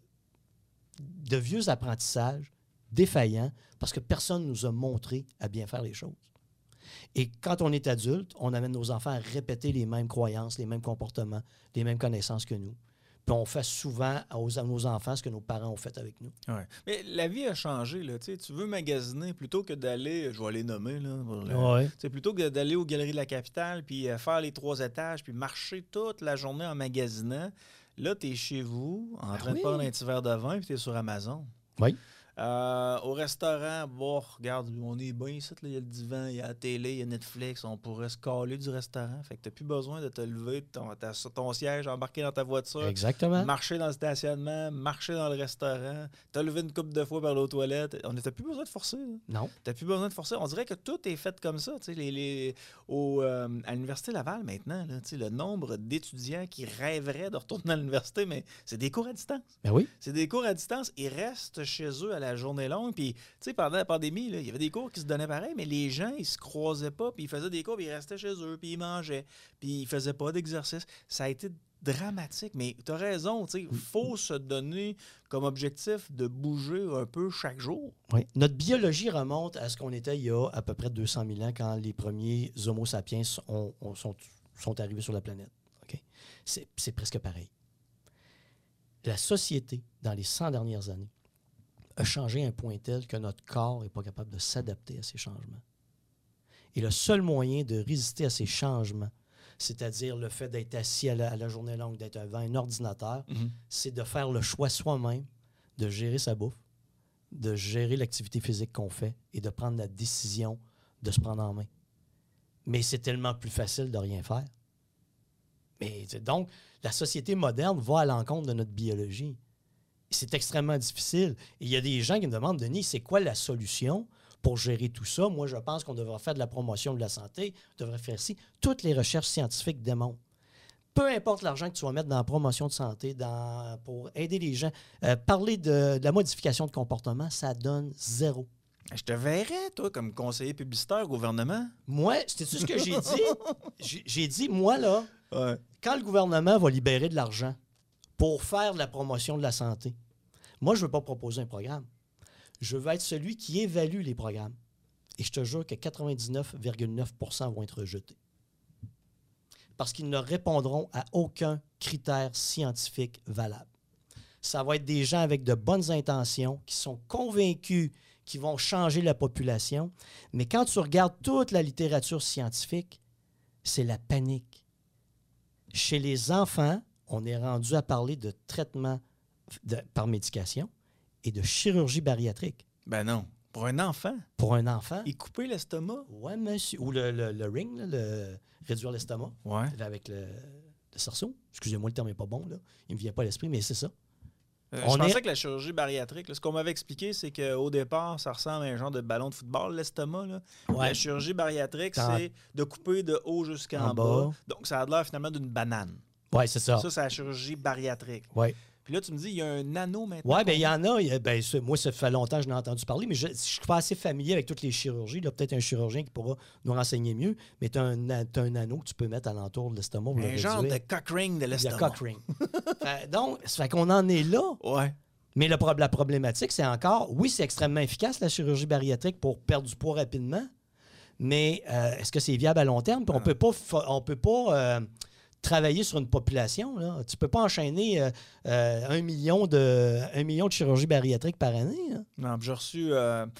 vieux apprentissages défaillants parce que personne ne nous a montré à bien faire les choses. Et quand on est adulte, on amène nos enfants à répéter les mêmes croyances, les mêmes comportements, les mêmes connaissances que nous. Puis on fait souvent à nos enfants ce que nos parents ont fait avec nous. Ouais. Mais la vie a changé. Là. Tu veux magasiner plutôt que d'aller, je vais les nommer, plutôt que d'aller aux Galeries de la Capitale, puis faire les 3 étages, puis marcher toute la journée en magasinant. Là, tu es chez vous, en train de prendre un petit verre de vin, puis tu es sur Amazon. Oui. Au restaurant, regarde, on est bien ici, il y a le divan, il y a la télé, il y a Netflix, on pourrait se caler du restaurant. Fait que t'as plus besoin de te lever de ton siège, embarquer dans ta voiture, exactement, marcher dans le stationnement, marcher dans le restaurant, t'as levé une couple de fois vers l'eau toilette. T'as plus besoin de forcer. Là. Non. T'as plus besoin de forcer. On dirait que tout est fait comme ça. À l'Université Laval, maintenant, là, le nombre d'étudiants qui rêveraient de retourner à l'université, mais c'est des cours à distance. Ben oui. C'est des cours à distance. Ils restent chez eux à la journée longue. Puis, pendant la pandémie, là, il y avait des cours qui se donnaient pareil, mais les gens, ils se croisaient pas, puis ils faisaient des cours, puis ils restaient chez eux, puis ils mangeaient, puis ils faisaient pas d'exercice. Ça a été dramatique, mais tu as raison, il faut se donner comme objectif de bouger un peu chaque jour. Oui. Notre biologie remonte à ce qu'on était il y a à peu près 200 000 ans quand les premiers Homo sapiens sont arrivés sur la planète. Okay? C'est presque pareil. La société, dans les 100 dernières années, a changé à un point tel que notre corps n'est pas capable de s'adapter à ces changements. Et le seul moyen de résister à ces changements, c'est-à-dire le fait d'être assis à la journée longue, d'être devant un ordinateur, c'est de faire le choix soi-même de gérer sa bouffe, de gérer l'activité physique qu'on fait et de prendre la décision de se prendre en main. Mais c'est tellement plus facile de rien faire. Mais donc, la société moderne va à l'encontre de notre biologie. C'est extrêmement difficile. Et il y a des gens qui me demandent, Denis, c'est quoi la solution pour gérer tout ça? Moi, je pense qu'on devrait faire de la promotion de la santé, on devrait faire ci. Toutes les recherches scientifiques démontrent. Peu importe l'argent que tu vas mettre dans la promotion de santé, pour aider les gens, parler de la modification de comportement, ça donne 0. Je te verrais, toi, comme conseiller publicitaire au gouvernement. Moi, c'était-tu ce que j'ai dit? J'ai dit, moi, là, quand le gouvernement va libérer de l'argent pour faire de la promotion de la santé, moi, je ne veux pas proposer un programme. Je veux être celui qui évalue les programmes. Et je te jure que 99,9% vont être rejetés. Parce qu'ils ne répondront à aucun critère scientifique valable. Ça va être des gens avec de bonnes intentions, qui sont convaincus qu'ils vont changer la population. Mais quand tu regardes toute la littérature scientifique, c'est la panique. Chez les enfants, on est rendu à parler de traitement par médication et de chirurgie bariatrique. Ben non. Pour un enfant? Pour un enfant. Et couper l'estomac? Oui, monsieur. Ou le ring, là, réduire l'estomac. Ouais. Avec le cerceau. Excusez-moi, le terme n'est pas bon, là. Il ne me vient pas à l'esprit, mais c'est ça. Je pensais que la chirurgie bariatrique, là, ce qu'on m'avait expliqué, c'est qu'au départ, ça ressemble à un genre de ballon de football, l'estomac. Là. Ouais. La chirurgie bariatrique, c'est de couper de haut jusqu'en bas. Donc, ça a l'air finalement d'une banane. Oui, c'est ça. Ça, c'est la chirurgie bariatrique. Oui. Puis là, tu me dis, il y a un anneau maintenant. Oui, bien, il y en a. Moi, ça fait longtemps que je n'ai entendu parler, mais je ne suis pas assez familier avec toutes les chirurgies. Là, peut-être un chirurgien qui pourra nous renseigner mieux, mais tu as un anneau que tu peux mettre alentour de l'estomac. Un genre de cock ring de l'estomac. Le cock ring. Donc, ça fait qu'on en est là. Ouais. Mais la problématique, c'est encore, oui, c'est extrêmement efficace, la chirurgie bariatrique, pour perdre du poids rapidement, mais est-ce que c'est viable à long terme? Puis on peut pas travailler sur une population. Là. Tu ne peux pas enchaîner 1 million de chirurgies bariatriques par année. Hein. Non, j'ai reçu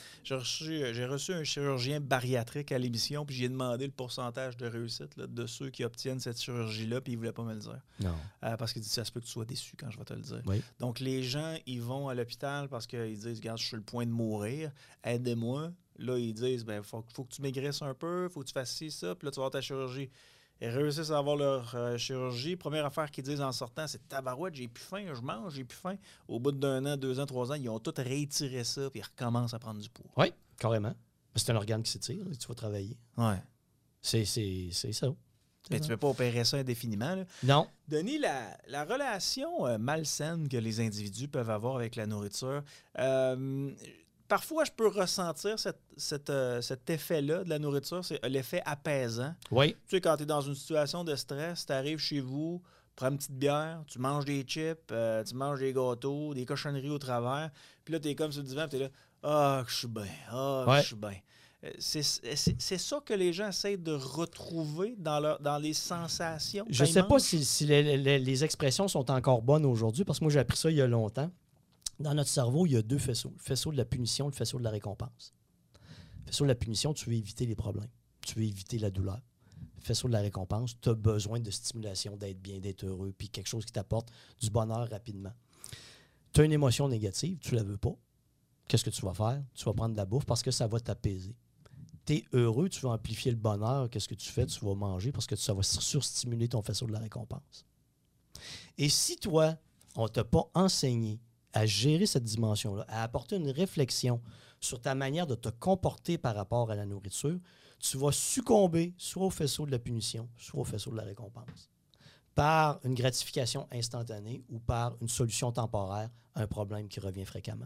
un chirurgien bariatrique à l'émission, puis j'ai demandé le pourcentage de réussite là, de ceux qui obtiennent cette chirurgie-là, puis il ne voulait pas me le dire. Non. Parce qu'il dit ça se peut que tu sois déçu quand je vais te le dire. Oui. Donc, les gens, ils vont à l'hôpital parce qu'ils disent, regarde, je suis sur le point de mourir, aidez-moi. Là, ils disent, ben faut que tu maigrisses un peu, faut que tu fasses ci, ça, puis là, tu vas avoir ta chirurgie. Ils réussissent à avoir leur chirurgie. Première affaire qu'ils disent en sortant, c'est tabarouette, j'ai plus faim, je mange, j'ai plus faim. Au bout d'1 an, 2 ans, 3 ans, ils ont tous réétiré ça puis ils recommencent à prendre du poids. Oui, carrément. C'est un organe qui s'étire, tu vas travailler. Oui. C'est ça. Mais tu ne peux pas opérer ça indéfiniment. Là. Non. Denis, la relation malsaine que les individus peuvent avoir avec la nourriture, parfois, je peux ressentir cet effet-là de la nourriture, c'est l'effet apaisant. Oui. Tu sais, quand tu es dans une situation de stress, tu arrives chez vous, prends une petite bière, tu manges des chips, tu manges des gâteaux, des cochonneries au travers, puis là, tu es comme sur le divan, puis tu es là, « Ah, je suis bien, je suis bien. » C'est ça que les gens essayent de retrouver dans les sensations. Je ne sais pas si les expressions sont encore bonnes aujourd'hui, parce que moi, j'ai appris ça il y a longtemps. Dans notre cerveau, il y a 2 faisceaux. Le faisceau de la punition, le faisceau de la récompense. Le faisceau de la punition, tu veux éviter les problèmes. Tu veux éviter la douleur. Le faisceau de la récompense, tu as besoin de stimulation, d'être bien, d'être heureux, puis quelque chose qui t'apporte du bonheur rapidement. Tu as une émotion négative, tu ne la veux pas. Qu'est-ce que tu vas faire? Tu vas prendre de la bouffe parce que ça va t'apaiser. Tu es heureux, tu veux amplifier le bonheur. Qu'est-ce que tu fais? Tu vas manger parce que ça va surstimuler ton faisceau de la récompense. Et si toi, on ne t'a pas enseigné à gérer cette dimension-là, à apporter une réflexion sur ta manière de te comporter par rapport à la nourriture, tu vas succomber soit au faisceau de la punition, soit au faisceau de la récompense, par une gratification instantanée ou par une solution temporaire à un problème qui revient fréquemment.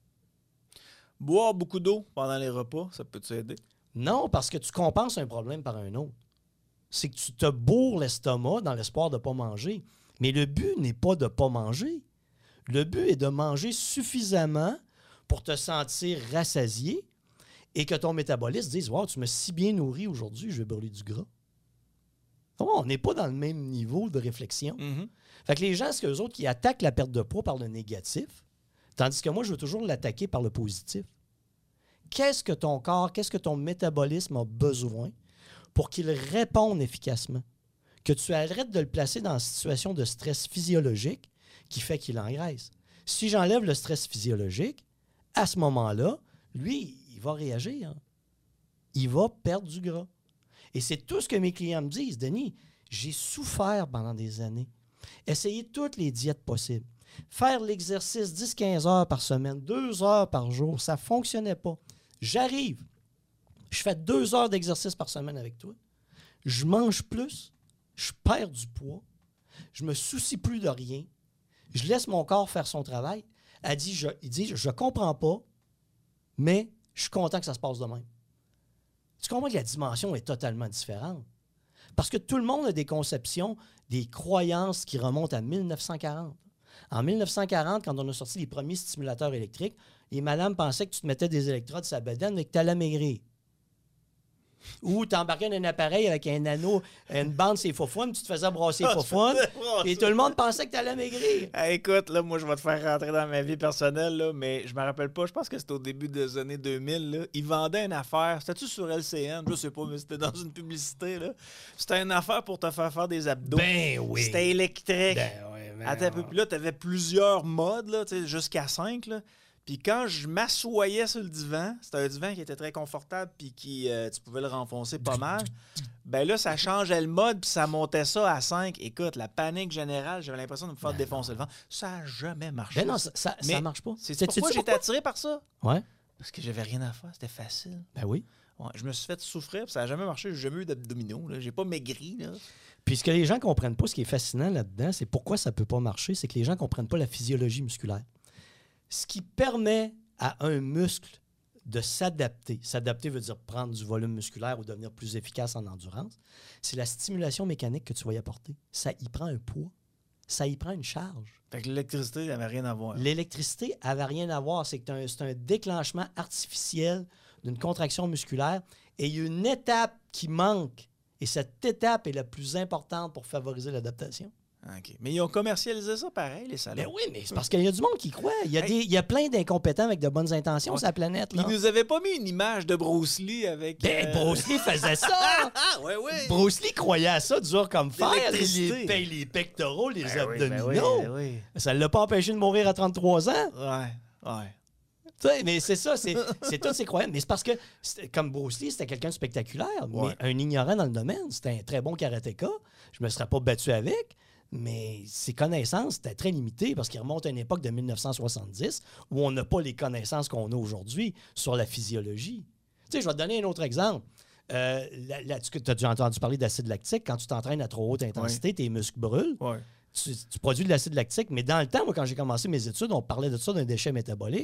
Boire beaucoup d'eau pendant les repas, ça peut t'aider? Non, parce que tu compenses un problème par un autre. C'est que tu te bourres l'estomac dans l'espoir de ne pas manger. Mais le but n'est pas de ne pas manger. Le but est de manger suffisamment pour te sentir rassasié et que ton métabolisme dise « Wow, tu m'as si bien nourri aujourd'hui, je vais brûler du gras. » On n'est pas dans le même niveau de réflexion. Mm-hmm. Fait que les gens, c'est eux autres qui attaquent la perte de poids par le négatif, tandis que moi, je veux toujours l'attaquer par le positif. Qu'est-ce que ton corps, qu'est-ce que ton métabolisme a besoin pour qu'il réponde efficacement? Que tu arrêtes de le placer dans une situation de stress physiologique qui fait qu'il engraisse. Si j'enlève le stress physiologique, à ce moment-là, lui, il va réagir. Il va perdre du gras. Et c'est tout ce que mes clients me disent. Denis, j'ai souffert pendant des années. Essayez toutes les diètes possibles. Faire l'exercice 10-15 heures par semaine, 2 heures par jour, ça ne fonctionnait pas. J'arrive, je fais 2 heures d'exercice par semaine avec toi. Je mange plus, je perds du poids, je me soucie plus de rien, je laisse mon corps faire son travail. Il dit, je comprends pas, mais je suis content que ça se passe de même. Tu comprends que la dimension est totalement différente? Parce que tout le monde a des conceptions, des croyances qui remontent à 1940. En 1940, quand on a sorti les premiers stimulateurs électriques, les madames pensaient que tu te mettais des électrodes sur la bedaine et que tu allais maigrir. Ou tu embarquais dans un appareil avec un anneau, une bande, c'est faux-fun, tu te faisais brasser les faux-fun, et tout le monde pensait que tu allais maigrir. Hey, écoute, là, moi, je vais te faire rentrer dans ma vie personnelle, là, mais je me rappelle pas, je pense que c'était au début des années 2000, là, ils vendaient une affaire, c'était-tu sur LCN? Je sais pas, mais c'était dans une publicité, là. C'était une affaire pour te faire des abdos. Ben oui. C'était électrique. Ben oui, ben Attends un peu, puis là, t'avais plusieurs modes, là, jusqu'à 5, là. Puis quand je m'assoyais sur le divan, c'était un divan qui était très confortable puis qui tu pouvais le renfoncer pas mal. Ben là, ça changeait le mode puis ça montait ça à 5. Écoute, la panique générale, j'avais l'impression de me faire défoncer le ventre. Ça n'a jamais marché. Ben non, ça marche pas. C'est pourquoi j'étais attiré par ça? Ouais. Parce que j'avais rien à faire, c'était facile. Ben oui. Ouais, je me suis fait souffrir puis ça n'a jamais marché. J'ai jamais eu d'abdominaux. J'ai pas maigri. Là. Puis ce que les gens ne comprennent pas, ce qui est fascinant là-dedans, c'est pourquoi ça ne peut pas marcher, c'est que les gens ne comprennent pas la physiologie musculaire. Ce qui permet à un muscle de s'adapter. S'adapter veut dire prendre du volume musculaire ou devenir plus efficace en endurance. C'est la stimulation mécanique que tu vas y apporter. Ça y prend un poids. Ça y prend une charge. Fait que l'électricité n'avait rien à voir. L'électricité n'avait rien à voir. C'est un déclenchement artificiel d'une contraction musculaire. Et il y a une étape qui manque. Et cette étape est la plus importante pour favoriser l'adaptation. OK. Mais ils ont commercialisé ça pareil, les salons. Ben oui, mais c'est parce qu'il y a du monde qui croit. Il y a plein d'incompétents avec de bonnes intentions sur la planète. Là. Ils nous avaient pas mis une image de Bruce Lee avec... Ben, Bruce Lee faisait ça! Oui, oui! Bruce Lee croyait à ça, dur comme fer. Les pectoraux, les abdominaux. Oui. Ça ne l'a pas empêché de mourir à 33 ans. Ouais. Mais c'est ça, c'est toutes ces croyances. Mais c'est parce que, comme Bruce Lee, c'était quelqu'un de spectaculaire, mais un ignorant dans le domaine. C'était un très bon karatéka. Je me serais pas battu avec. Mais ses connaissances étaient très limitées parce qu'il remonte à une époque de 1970 où on n'a pas les connaissances qu'on a aujourd'hui sur la physiologie. Tu sais, je vais te donner un autre exemple. Tu as déjà entendu parler d'acide lactique. Quand tu t'entraînes à trop haute intensité, tes muscles brûlent. Tu produis de l'acide lactique. Mais dans le temps, moi, quand j'ai commencé mes études, on parlait de ça d'un déchet métabolique.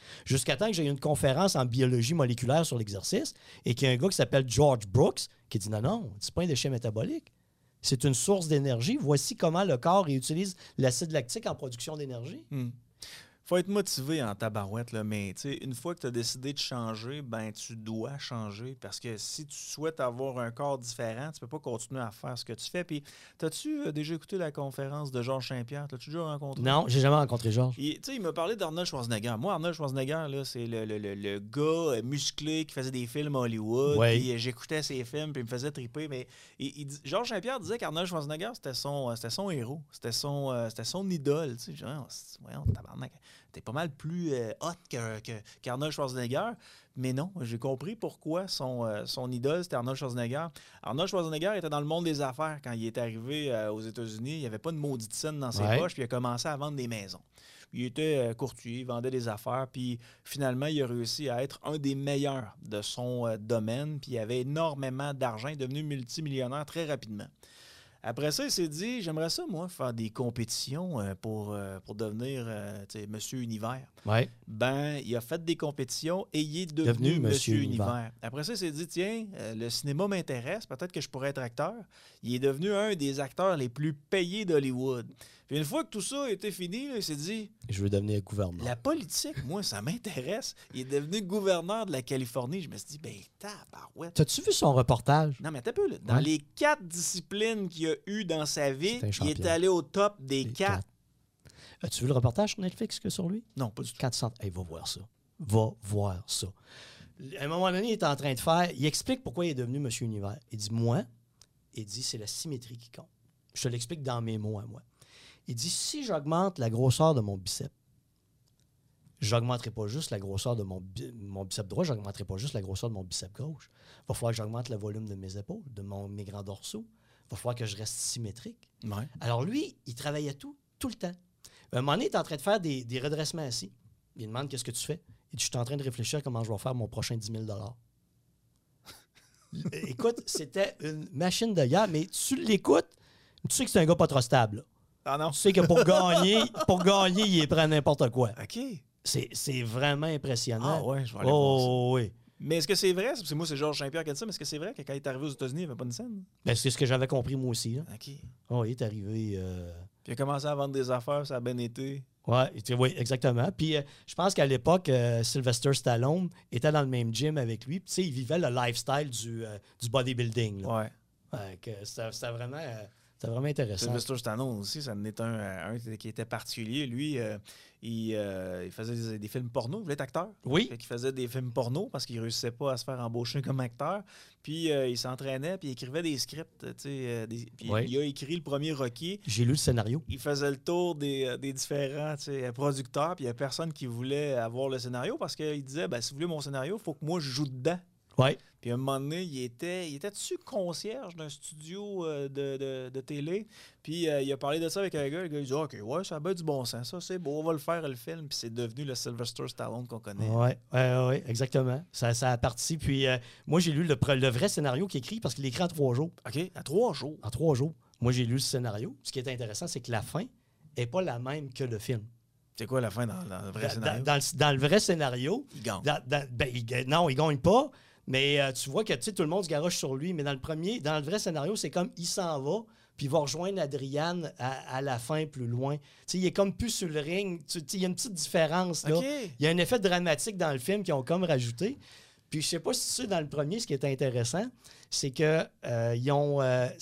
Jusqu'à temps que j'ai eu une conférence en biologie moléculaire sur l'exercice et qu'il y a un gars qui s'appelle George Brooks qui dit non, c'est pas un déchet métabolique. C'est une source d'énergie. Voici comment le corps utilise l'acide lactique en production d'énergie. Faut être motivé en tabarouette, là, mais une fois que tu as décidé de changer, ben tu dois changer parce que si tu souhaites avoir un corps différent, tu peux pas continuer à faire ce que tu fais. Puis, t'as-tu déjà écouté la conférence de Georges Saint-Pierre? T'as-tu déjà rencontré? Non, j'ai jamais rencontré Georges. Il m'a parlé d'Arnold Schwarzenegger. Moi, Arnold Schwarzenegger, là, c'est le gars musclé qui faisait des films à Hollywood. Ouais. Puis j'écoutais ses films, puis il me faisait triper. Mais Georges Saint-Pierre disait qu'Arnold Schwarzenegger, c'était son héros. C'était son idole. Tu sais, voyons, tabarnak. T'es pas mal plus hot qu'Arnold Schwarzenegger. Mais non, j'ai compris pourquoi son idole, c'était Arnold Schwarzenegger. Arnold Schwarzenegger était dans le monde des affaires quand il est arrivé aux États-Unis. Il n'y avait pas de maudite scène dans ses poches, puis il a commencé à vendre des maisons. Il était courtier, il vendait des affaires, puis finalement, il a réussi à être un des meilleurs de son domaine, puis il avait énormément d'argent, il est devenu multimillionnaire très rapidement. Après ça, il s'est dit, j'aimerais ça, moi, faire des compétitions pour devenir Monsieur Univers. Ouais. Ben, il a fait des compétitions et il est devenu Monsieur Univers. Après ça, il s'est dit, tiens, le cinéma m'intéresse, peut-être que je pourrais être acteur. Il est devenu un des acteurs les plus payés d'Hollywood. Puis une fois que tout ça a été fini, là, il s'est dit... Je veux devenir gouverneur. La politique, moi, ça m'intéresse. Il est devenu gouverneur de la Californie. Je me suis dit, ben, tabarouette. T'as-tu vu son reportage? Non, mais t'as peu, là. Dans les 4 disciplines qu'il a eues dans sa vie, il est allé au top des 4. As-tu vu le reportage sur Netflix que sur lui? Non, pas du tout. 400. Hey, va voir ça. Va voir ça. À un moment donné, il est en train de faire... Il explique pourquoi il est devenu Monsieur Univers. Il dit, moi, c'est la symétrie qui compte. Je te l'explique dans mes mots à moi. Il dit, si j'augmente la grosseur de mon bicep, j'augmenterai pas juste la grosseur de mon bicep droit, j'augmenterai pas juste la grosseur de mon bicep gauche. Il va falloir que j'augmente le volume de mes épaules, mes grands dorsaux. Il va falloir que je reste symétrique. Ouais. Alors lui, il travaillait tout le temps. À un moment donné, il est en train de faire des redressements assis. Il demande, qu'est-ce que tu fais? Il dit, je suis en train de réfléchir à comment je vais faire mon prochain 10 000 Écoute, c'était une machine de guerre, mais tu l'écoutes, tu sais que c'est un gars pas trop stable. Là. Ah non? Tu sais que pour gagner, il est prêt à n'importe quoi. OK. C'est vraiment impressionnant. Ah ouais, je vais aller voir ça. Oui. Mais est-ce que c'est vrai? Parce que moi, c'est Georges Saint-Pierre qui a dit ça, mais est-ce que c'est vrai que quand il est arrivé aux États-Unis, il n'y avait pas une scène? Ben, c'est ce que j'avais compris moi aussi. Là. OK. Oh, il est arrivé... Puis il a commencé à vendre des affaires, ça a bien été. Oui, exactement. Puis je pense qu'à l'époque, Sylvester Stallone était dans le même gym avec lui. Puis il vivait le lifestyle du bodybuilding. Là. Ouais. C'était vraiment... C'était vraiment intéressant. Sylvester Stallone aussi, ça en est un qui était particulier. Lui, il faisait des films porno. Il voulait être acteur. Oui. Il faisait des films porno parce qu'il ne réussissait pas à se faire embaucher comme acteur. Puis il s'entraînait, puis il écrivait des scripts. Puis il a écrit le premier Rocky. J'ai lu le scénario. Il faisait le tour des différents producteurs, puis il n'y a personne qui voulait avoir le scénario parce qu'il disait, si vous voulez mon scénario, il faut que moi je joue dedans. Oui. Puis à un moment donné, il était-tu concierge d'un studio de télé? Puis il a parlé de ça avec un gars. Le gars, il dit, OK, ouais, ça a bien du bon sens. Ça, c'est beau, on va le faire, le film. Puis c'est devenu le Sylvester Stallone qu'on connaît. Oui, exactement. Ça a parti. Puis moi, j'ai lu le vrai scénario qu'il écrit parce qu'il l'écrit en 3 jours. OK, à 3 jours? En 3 jours. Moi, j'ai lu le scénario. Ce qui est intéressant, c'est que la fin n'est pas la même que le film. C'est quoi la fin dans le vrai scénario? Dans le vrai scénario... Il gagne. Non, il gagne pas. Mais tu vois que tout le monde se garoche sur lui. Mais dans le vrai scénario, c'est comme il s'en va, puis il va rejoindre Adriane à la fin, plus loin. T'sais, il est comme plus sur le ring. Il y a une petite différence. Là. Okay. Il y a un effet dramatique dans le film qu'ils ont comme rajouté. Puis je sais pas si tu sais, dans le premier, ce qui est intéressant, c'est que ils ont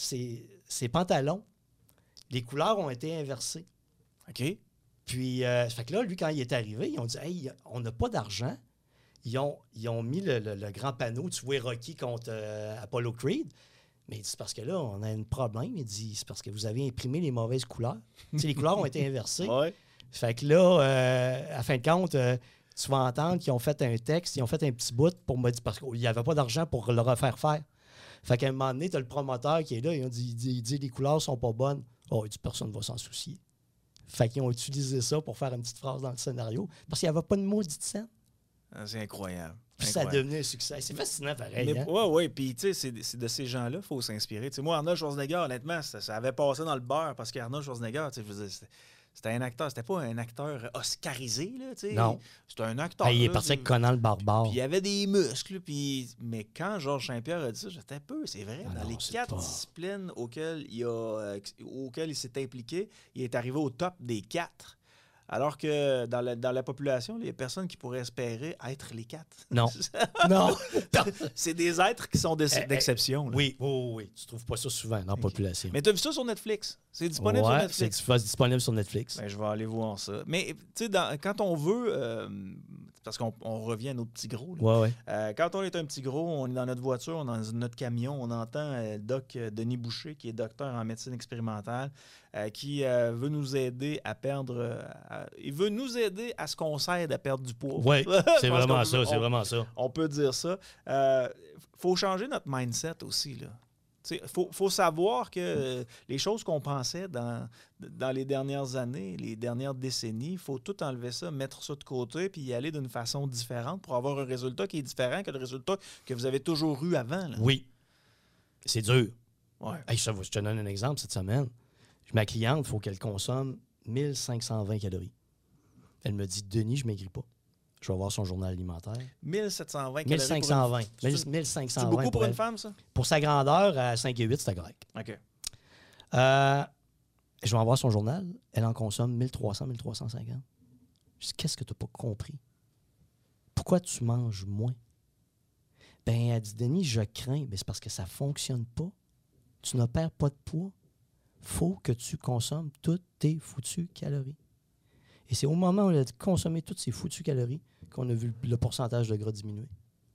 ces pantalons, les couleurs ont été inversées. OK. Puis, fait que là, lui, quand il est arrivé, ils ont dit « Hey, on n'a pas d'argent. » Ils ont mis le grand panneau, tu vois Rocky contre Apollo Creed. Mais il dit, c'est parce que là, on a un problème. Il dit, c'est parce que vous avez imprimé les mauvaises couleurs. Les couleurs ont été inversées. Ouais. Fait que là, à fin de compte, tu vas entendre qu'ils ont fait un texte, ils ont fait un petit bout pour me dire, parce qu'il n'y avait pas d'argent pour le refaire faire. Fait qu'à un moment donné, tu as le promoteur qui est là, il dit, les couleurs sont pas bonnes. Oh, il dit, personne ne va s'en soucier. Fait qu'ils ont utilisé ça pour faire une petite phrase dans le scénario, parce qu'il n'y avait pas de maudite scène. C'est incroyable. Puis ça a devenu un succès. C'est fascinant pareil. Oui. Puis, tu sais, c'est de ces gens-là qu'il faut s'inspirer. T'sais, moi, Arnold Schwarzenegger, honnêtement, ça avait passé dans le beurre parce qu'Arnold Schwarzenegger, tu sais, C'était un acteur. C'était pas un acteur oscarisé, là, tu sais. Non. C'était un acteur. Il est parti avec Conan le Barbare. Puis il y avait des muscles. Mais quand Georges Saint-Pierre a dit ça, j'étais peu, c'est vrai. Dans les 4 disciplines auxquelles il s'est impliqué, il est arrivé au top des 4. Alors que dans la population, il y a personne qui pourrait espérer être les 4. Non. Non. C'est des êtres qui sont d'exception. Oui. Tu trouves pas ça souvent dans la population. Mais tu as vu ça sur Netflix? C'est disponible sur Netflix. C'est disponible sur Netflix. Ben, je vais aller voir ça. Mais tu sais, quand on veut... parce qu'on revient à nos petits gros. Là. Quand on est un petit gros, on est dans notre voiture, on est dans notre camion, on entend Doc Denis Boucher, qui est docteur en médecine expérimentale, qui veut nous aider à perdre... il veut nous aider à ce qu'on s'aide à perdre du poids. Oui, c'est vraiment ça, c'est vraiment ça. On peut dire ça. Faut changer notre mindset aussi, là. Il faut savoir que les choses qu'on pensait dans les dernières années, les dernières décennies, il faut tout enlever ça, mettre ça de côté puis y aller d'une façon différente pour avoir un résultat qui est différent que le résultat que vous avez toujours eu avant. Là. Oui. C'est dur. Ouais. Hey, je te donne un exemple cette semaine. Ma cliente, il faut qu'elle consomme 1520 calories. Elle me dit, Denis, je ne maigris pas. Je vais voir son journal alimentaire. 1520 calories. 1520. 1520. C'est beaucoup pour une femme, ça? Pour sa grandeur, à 5 et 8, c'était correct. OK. Je vais en voir son journal. Elle en consomme 1300, 1350. Je dis, qu'est-ce que tu n'as pas compris? Pourquoi tu manges moins? Ben, elle dit, Denis, je crains. Mais c'est parce que ça ne fonctionne pas. Tu ne perds pas de poids. Faut que tu consommes toutes tes foutues calories. Et c'est au moment où elle a consommé toutes ces foutues calories qu'on a vu le pourcentage de gras diminuer.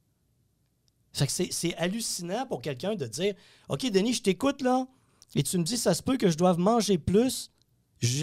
C'est hallucinant pour quelqu'un de dire « OK, Denis, je t'écoute, là, et tu me dis ça se peut que je doive manger plus, j'embarque. »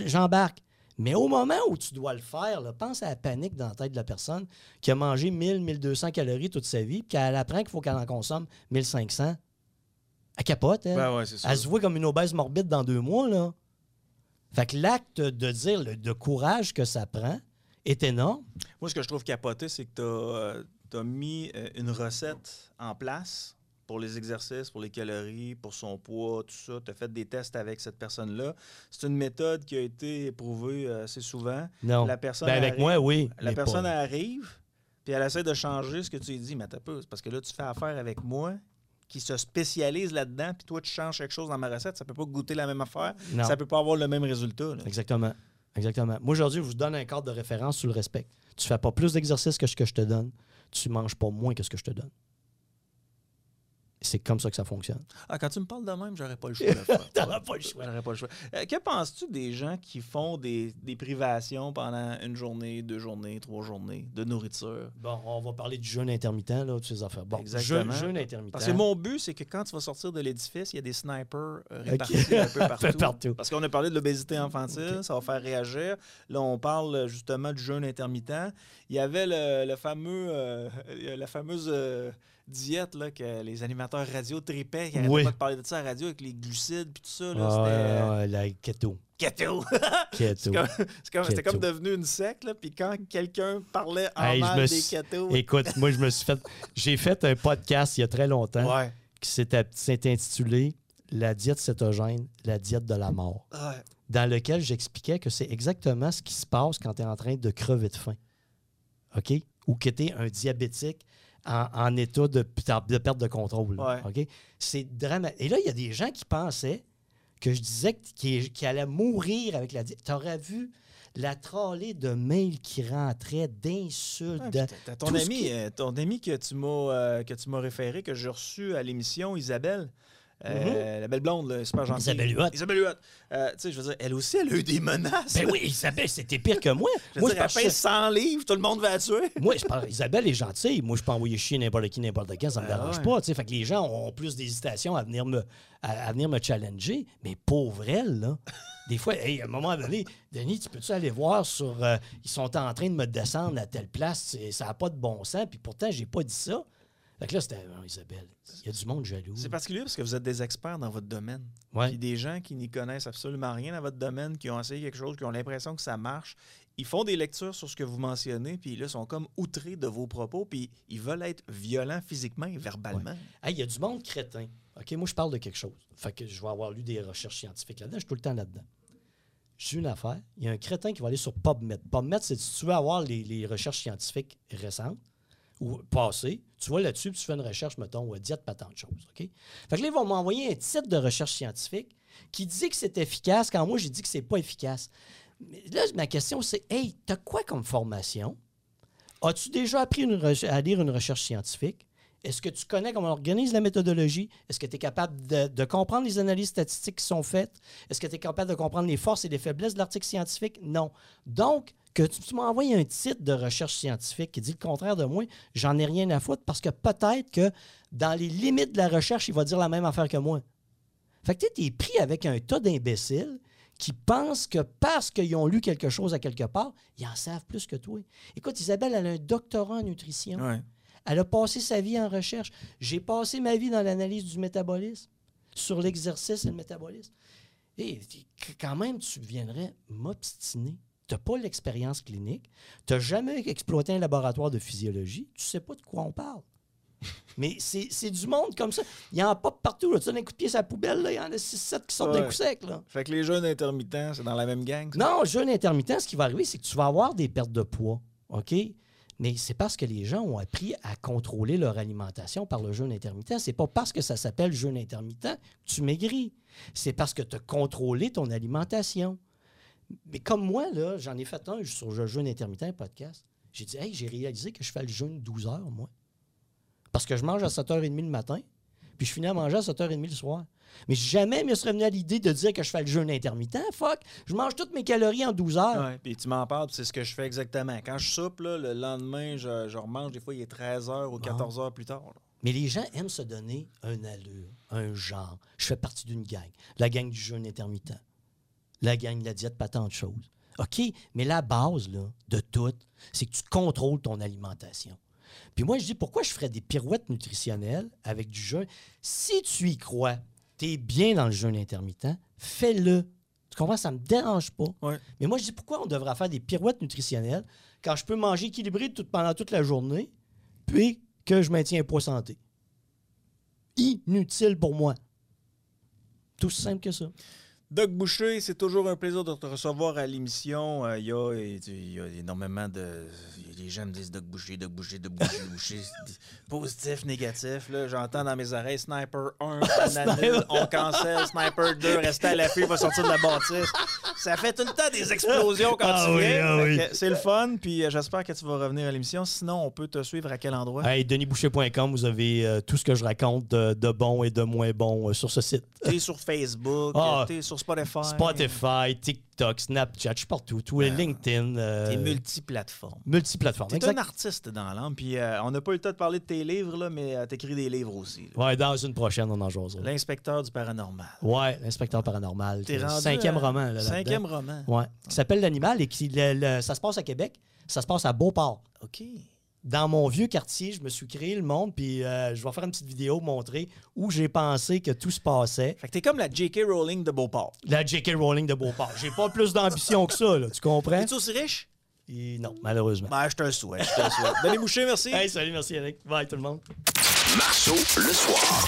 Mais au moment où tu dois le faire, là, pense à la panique dans la tête de la personne qui a mangé 1000, 1200 calories toute sa vie, puis qu'elle apprend qu'il faut qu'elle en consomme 1500. Elle capote, elle. Ben ouais, c'est ça. Elle se voit comme une obèse morbide dans 2 mois, là. Fait que l'acte de dire le courage que ça prend est énorme. Moi, ce que je trouve capoté, c'est que tu as mis une recette en place pour les exercices, pour les calories, pour son poids, tout ça. Tu as fait des tests avec cette personne-là. C'est une méthode qui a été éprouvée assez souvent. Non. La personne avec moi, oui. La personne arrive, puis elle essaie de changer ce que tu lui dis. Mais t'as pas, parce que là, tu fais affaire avec moi qui se spécialise là-dedans, puis toi, tu changes quelque chose dans ma recette, ça peut pas goûter la même affaire, non. Ça peut pas avoir le même résultat. Là. Exactement. Moi, aujourd'hui, je vous donne un cadre de référence sur le respect. Tu fais pas plus d'exercices que ce que je te donne, tu manges pas moins que ce que je te donne. C'est comme ça que ça fonctionne. Ah, quand tu me parles de même, j'aurais pas le choix de le faire. T'aurais pas le choix. J'aurais pas le choix. Que penses-tu des gens qui font des privations pendant une journée, 2 journées, 3 journées de nourriture? Bon, on va parler du jeûne intermittent, là, de ces affaires. Bon, exactement. Jeûne intermittent. Parce que mon but, c'est que quand tu vas sortir de l'édifice, il y a des snipers répartis un peu partout. Parce qu'on a parlé de l'obésité infantile, ça va faire réagir. Là, on parle justement du jeûne intermittent. Il y avait la fameuse diète là, que les animateurs radio tripaient, qui n'arrêtaient pas de parler de ça à la radio avec les glucides puis tout ça. Là, la keto. Keto! C'était comme devenu une secte, puis quand quelqu'un parlait en mal des ketos... Écoute, moi, j'ai fait un podcast il y a très longtemps qui s'est intitulé « La diète cétogène, la diète de la mort », dans lequel j'expliquais que c'est exactement ce qui se passe quand tu es en train de crever de faim. OK? Ou que tu es un diabétique en état de perte de contrôle. Okay? C'est dramatique. Et là, il y a des gens qui pensaient que je disais qu'il allait mourir avec la diète. Tu aurais vu la trollée de mails qui rentraient, d'insultes. Ton ami que tu m'as référé, que j'ai reçu à l'émission, Isabelle, la belle blonde, là, super gentille. Isabelle Huot. Tu sais, je veux dire, elle aussi, elle a eu des menaces. Ben oui, Isabelle, c'était pire que moi. Moi, je paye 100 livres, tout le monde va la tuer. Moi, Isabelle est gentille. Moi, je peux envoyer chier n'importe qui, n'importe quand, ça me dérange pas. T'sais. Fait que les gens ont plus d'hésitation à venir me challenger. Mais pauvre elle, là. Des fois, à un moment donné, Denis, tu peux-tu aller voir sur... ils sont en train de me descendre à telle place, ça n'a pas de bon sens, puis pourtant, j'ai pas dit ça. Fait que là, c'était Isabelle. Il y a du monde jaloux. C'est particulier parce que vous êtes des experts dans votre domaine. Puis des gens qui n'y connaissent absolument rien dans votre domaine, qui ont essayé quelque chose, qui ont l'impression que ça marche, ils font des lectures sur ce que vous mentionnez, puis là, ils sont comme outrés de vos propos, puis ils veulent être violents physiquement et verbalement. Il y a du monde crétin. OK, moi, je parle de quelque chose. Fait que je vais avoir lu des recherches scientifiques là-dedans. Je suis tout le temps là-dedans. je dis une affaire, il y a un crétin qui va aller sur PubMed. PubMed, c'est si tu veux avoir les recherches scientifiques récentes ou passées, tu vas là-dessus, puis tu fais une recherche, mettons, diète, pas tant de choses, OK? Fait que là, ils vont m'envoyer un titre de recherche scientifique qui dit que c'est efficace, quand moi, j'ai dit que c'est pas efficace. Mais là, ma question, c'est, hey, t'as quoi comme formation? As-tu déjà appris à lire une recherche scientifique? Est-ce que tu connais comment on organise la méthodologie? Est-ce que tu es capable de comprendre les analyses statistiques qui sont faites? Est-ce que tu es capable de comprendre les forces et les faiblesses de l'article scientifique? Non. Donc, que tu m'as envoyé un titre de recherche scientifique qui dit le contraire de moi, j'en ai rien à foutre parce que peut-être que dans les limites de la recherche, il va dire la même affaire que moi. Fait que tu es pris avec un tas d'imbéciles qui pensent que parce qu'ils ont lu quelque chose à quelque part, ils en savent plus que toi. Écoute, Isabelle, elle a un doctorat en nutrition. Ouais. Elle a passé sa vie en recherche. J'ai passé ma vie dans l'analyse du métabolisme, sur l'exercice et le métabolisme. Et quand même, tu viendrais m'obstiner. Tu n'as pas l'expérience clinique. Tu n'as jamais exploité un laboratoire de physiologie. Tu ne sais pas de quoi on parle. Mais c'est du monde comme ça. Il y en a pas partout. Là. Tu donnes un coup de pied sur la poubelle, là. Il y en a 6-7 qui sortent d'un coup sec. Là. Fait que les jeûnes intermittents, c'est dans la même gang? Ça? Non, jeûne intermittent, ce qui va arriver, c'est que tu vas avoir des pertes de poids. OK? Mais c'est parce que les gens ont appris à contrôler leur alimentation par le jeûne intermittent. C'est pas parce que ça s'appelle jeûne intermittent que tu maigris. C'est parce que tu as contrôlé ton alimentation. Mais comme moi, là, j'en ai fait un sur le jeûne intermittent, podcast. J'ai dit, hey, j'ai réalisé que je fais le jeûne 12 heures, moi. Parce que je mange à 7h30 le matin, puis je finis à manger à 7h30 le soir. Mais jamais il me serait venu à l'idée de dire que je fais le jeûne intermittent. Fuck! Je mange toutes mes calories en 12 heures. Ouais, puis tu m'en parles, c'est ce que je fais exactement. Quand je soupe, là, le lendemain, je remange. Des fois, il est 13h ou 14h plus tard. Là. Mais les gens aiment se donner un allure, un genre. Je fais partie d'une gang. La gang du jeûne intermittent. La gang de la diète, pas tant de choses. OK? Mais la base là, de tout, c'est que tu contrôles ton alimentation. Puis moi, je dis, pourquoi je ferais des pirouettes nutritionnelles avec du jeûne? Si tu y crois, tu es bien dans le jeûne intermittent, fais-le. Tu comprends? Ça ne me dérange pas. Ouais. Mais moi, je dis, pourquoi on devrait faire des pirouettes nutritionnelles quand je peux manger équilibré pendant toute la journée, puis que je maintiens un poids santé? Inutile pour moi. Tout aussi simple que ça. Doc Boucher, c'est toujours un plaisir de te recevoir à l'émission. Il y a énormément de... Les gens me disent Doc Boucher. Positif, négatif. Là, j'entends dans mes oreilles Sniper 1, on annule, on cancelle, Sniper 2, restez à l'affût, va sortir de la bâtisse. Ça fait tout le temps des explosions quand tu viens. Oui. C'est le fun, puis j'espère que tu vas revenir à l'émission. Sinon, on peut te suivre à quel endroit? Hey, denisboucher.com, vous avez tout ce que je raconte de bon et de moins bon sur ce site. T'es sur Facebook, t'es sur Spotify, TikTok, Snapchat, je suis partout. LinkedIn. T'es multiplateforme. T'es un artiste dans l'âme. Puis on n'a pas eu le temps de parler de tes livres, là, mais t'écris des livres aussi. Là. Ouais, dans une prochaine, on en jasera. L'inspecteur du paranormal. Ouais, l'inspecteur paranormal. T'es rendu 5e roman. Là, 5e roman. Ouais. Qui s'appelle L'Animal et qui ça se passe à Québec. Ça se passe à Beauport. OK. Dans mon vieux quartier, je me suis créé le monde, puis je vais faire une petite vidéo montrer où j'ai pensé que tout se passait. Fait que t'es comme la J.K. Rowling de Beauport. La J.K. Rowling de Beauport. J'ai pas plus d'ambition que ça, là, tu comprends? Es-tu aussi riche? Et non, malheureusement. Ben, je te le souhaite. Denis Boucher, merci. Hey, salut, merci Yannick. Bye tout le monde. Marceau, le soir.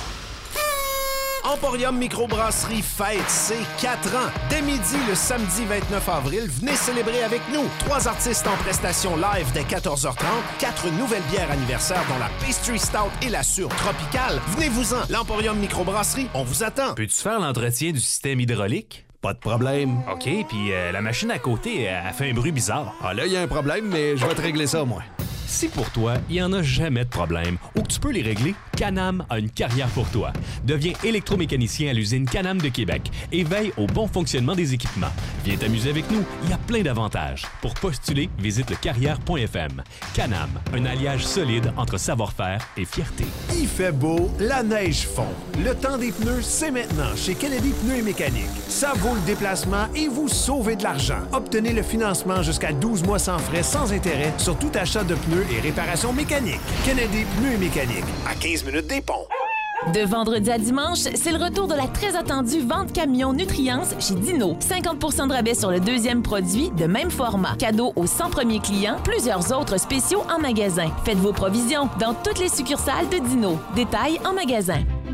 Emporium Microbrasserie fête ses 4 ans. Dès midi, le samedi 29 avril, venez célébrer avec nous. 3 artistes en prestation live dès 14h30. 4 nouvelles bières anniversaires dont la Pastry Stout et la Sûre Tropicale. Venez-vous-en. L'Emporium Microbrasserie, on vous attend. Peux-tu faire l'entretien du système hydraulique? Pas de problème. OK, puis la machine à côté, elle fait un bruit bizarre. Ah là, il y a un problème, mais je vais te régler ça, moi. Si pour toi, il n'y en a jamais de problème ou que tu peux les régler, Can-Am a une carrière pour toi. Deviens électromécanicien à l'usine Can-Am de Québec et veille au bon fonctionnement des équipements. Viens t'amuser avec nous, il y a plein d'avantages. Pour postuler, visite lecarrière.fm. Can-Am, un alliage solide entre savoir-faire et fierté. Il fait beau, la neige fond. Le temps des pneus, c'est maintenant chez Kennedy Pneus et Mécanique. Ça vaut le déplacement et vous sauvez de l'argent. Obtenez le financement jusqu'à 12 mois sans frais, sans intérêt sur tout achat de pneus et réparation mécanique. Kennedy Pneus et Mécanique, à 15 minutes des ponts. De vendredi à dimanche, c'est le retour de la très attendue vente camion Nutriance chez Dino. 50% de rabais sur le 2e produit de même format. Cadeau aux 100 premiers clients, plusieurs autres spéciaux en magasin. Faites vos provisions dans toutes les succursales de Dino. Détails en magasin.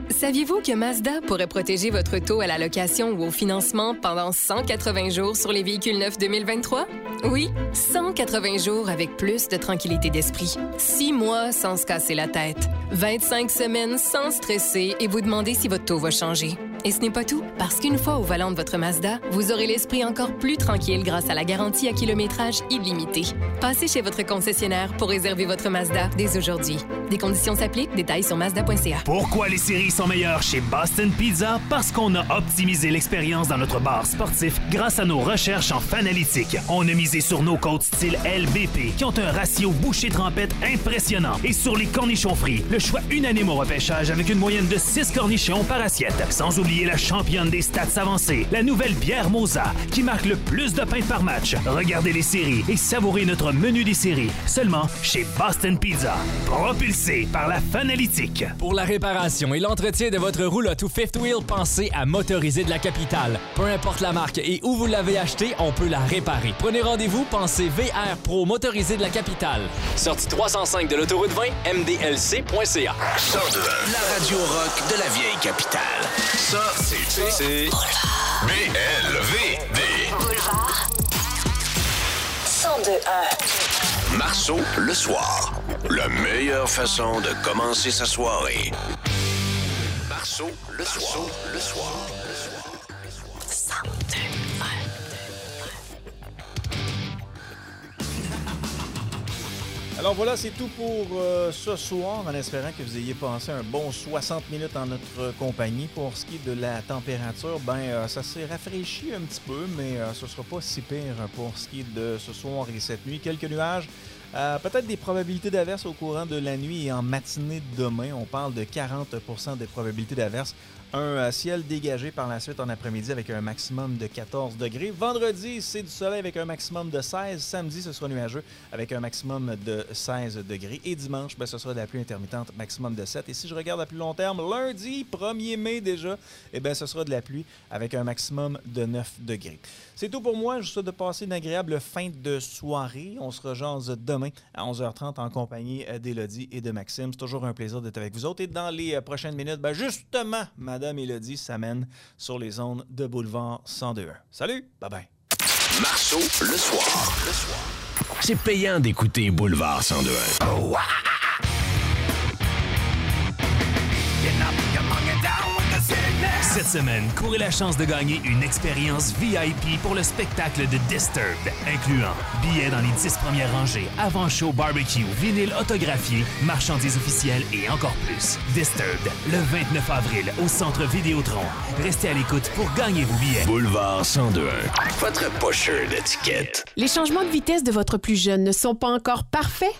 Saviez-vous que Mazda pourrait protéger votre taux à la location ou au financement pendant 180 jours sur les véhicules neufs 2023? Oui, 180 jours avec plus de tranquillité d'esprit. 6 mois sans se casser la tête. 25 semaines sans stresser et vous demander si votre taux va changer. Et ce n'est pas tout, parce qu'une fois au volant de votre Mazda, vous aurez l'esprit encore plus tranquille grâce à la garantie à kilométrage illimité. Passez chez votre concessionnaire pour réserver votre Mazda dès aujourd'hui. Des conditions s'appliquent, détails sur Mazda.ca. Pourquoi les séries sont meilleures chez Boston Pizza? Parce qu'on a optimisé l'expérience dans notre bar sportif grâce à nos recherches en Fanalytique. On a misé sur nos côtes style LBP qui ont un ratio bouchée-trempette impressionnant. Et sur les cornichons frits, le choix unanime au repêchage avec une moyenne de 6 cornichons par assiette. Sans oublier la championne des stats avancées, la nouvelle bière Mosa qui marque le plus de pintes par match. Regardez les séries et savourez notre menu des séries seulement chez Boston Pizza. Propulsé par la Fanalytique. Pour la réparation et l'entretien de votre roulotte ou fifth wheel, pensez à Motoriser de la Capitale. Peu importe la marque et où vous l'avez acheté, on peut la réparer. Prenez rendez-vous, pensez VR Pro Motoriser de la Capitale. Sortie 305 de l'autoroute 20, mdlc.ca. 102, la radio rock de la vieille capitale. Ça, c'est BLVD. Boulevard 102.1. Marceau, le soir. La meilleure façon de commencer sa soirée. Marceau, le soir. Le soir. 102.1. Alors voilà, c'est tout pour ce soir, en espérant que vous ayez passé un bon 60 minutes en notre compagnie. Pour ce qui est de la température, ça s'est rafraîchi un petit peu, mais ce ne sera pas si pire pour ce qui est de ce soir et cette nuit. Quelques nuages, peut-être des probabilités d'averse au courant de la nuit et en matinée de demain. On parle de 40% de probabilités d'averse. Un ciel dégagé par la suite en après-midi avec un maximum de 14 degrés. Vendredi, c'est du soleil avec un maximum de 16. Samedi, ce sera nuageux avec un maximum de 16 degrés. Et dimanche, ce sera de la pluie intermittente, maximum de 7. Et si je regarde à plus long terme, lundi, 1er mai déjà, ce sera de la pluie avec un maximum de 9 degrés. C'est tout pour moi. Je vous souhaite de passer une agréable fin de soirée. On se rejase demain à 11h30 en compagnie d'Élodie et de Maxime. C'est toujours un plaisir d'être avec vous autres. Et dans les prochaines minutes, justement, Madame Élodie s'amène sur les ondes de Boulevard 102.1. Salut, bye-bye. Marceau, le soir. C'est payant d'écouter Boulevard 102.1. Oh, Cette semaine, courez la chance de gagner une expérience VIP pour le spectacle de Disturbed, incluant billets dans les 10 premières rangées, avant-show barbecue, vinyle autographié, marchandises officielles et encore plus. Disturbed, le 29 avril, au Centre Vidéotron. Restez à l'écoute pour gagner vos billets. Boulevard 102.1, votre pusher d'étiquette. Les changements de vitesse de votre plus jeune ne sont pas encore parfaits?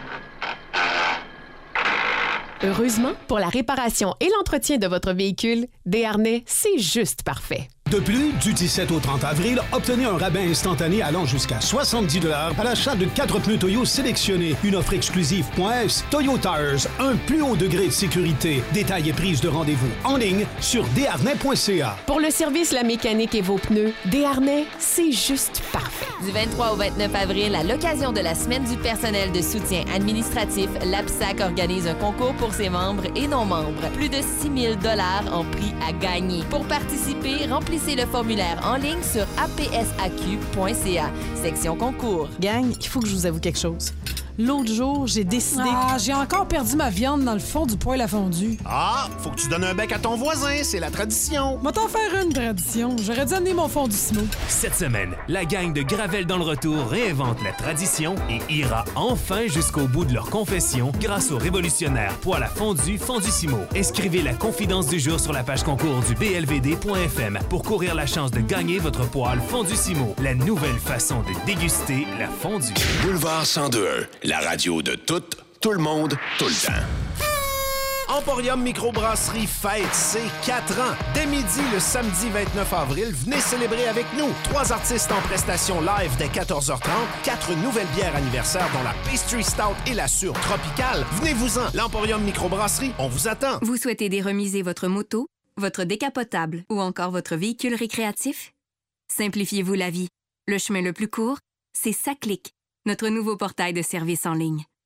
Heureusement, pour la réparation et l'entretien de votre véhicule, Desharnais, c'est juste parfait. De plus, du 17 au 30 avril, obtenez un rabais instantané allant jusqu'à 70 $ à l'achat de 4 pneus Toyo sélectionnés. Une offre exclusive .S, Toyo Tires, un plus haut degré de sécurité. Détails et prise de rendez-vous en ligne sur desharnais.ca. Pour le service, la mécanique et vos pneus, Desharnais, c'est juste parfait. Du 23 au 29 avril, à l'occasion de la Semaine du personnel de soutien administratif, l'APSAC organise un concours pour ses membres et non-membres. Plus de 6 000 $ en prix à gagner. Pour participer, remplissez le formulaire en ligne sur apsaq.ca, section concours. Gang, il faut que je vous avoue quelque chose. L'autre jour, j'ai décidé... j'ai encore perdu ma viande dans le fond du poêle à fondue. Faut que tu donnes un bec à ton voisin, c'est la tradition. Va t'en faire une tradition. J'aurais dû amener mon fondissimo. Cette semaine, la gang de Gravel dans le retour réinvente la tradition et ira enfin jusqu'au bout de leur confession grâce au révolutionnaire poêle à fondue Fondissimo. Inscrivez la confidence du jour sur la page concours du blvd.fm pour courir la chance de gagner votre poêle Fondissimo, la nouvelle façon de déguster la fondue. Boulevard 102.1, la radio de tout le monde, tout le temps. Emporium Microbrasserie fête ses 4 ans. Dès midi, le samedi 29 avril, venez célébrer avec nous. 3 artistes en prestation live dès 14h30, 4 nouvelles bières anniversaires dont la Pastry Stout et la Sûre Tropicale. Venez-vous-en. L'Emporium Microbrasserie, on vous attend. Vous souhaitez déremiser votre moto, votre décapotable ou encore votre véhicule récréatif? Simplifiez-vous la vie. Le chemin le plus court, c'est SACLIC, notre nouveau portail de services en ligne.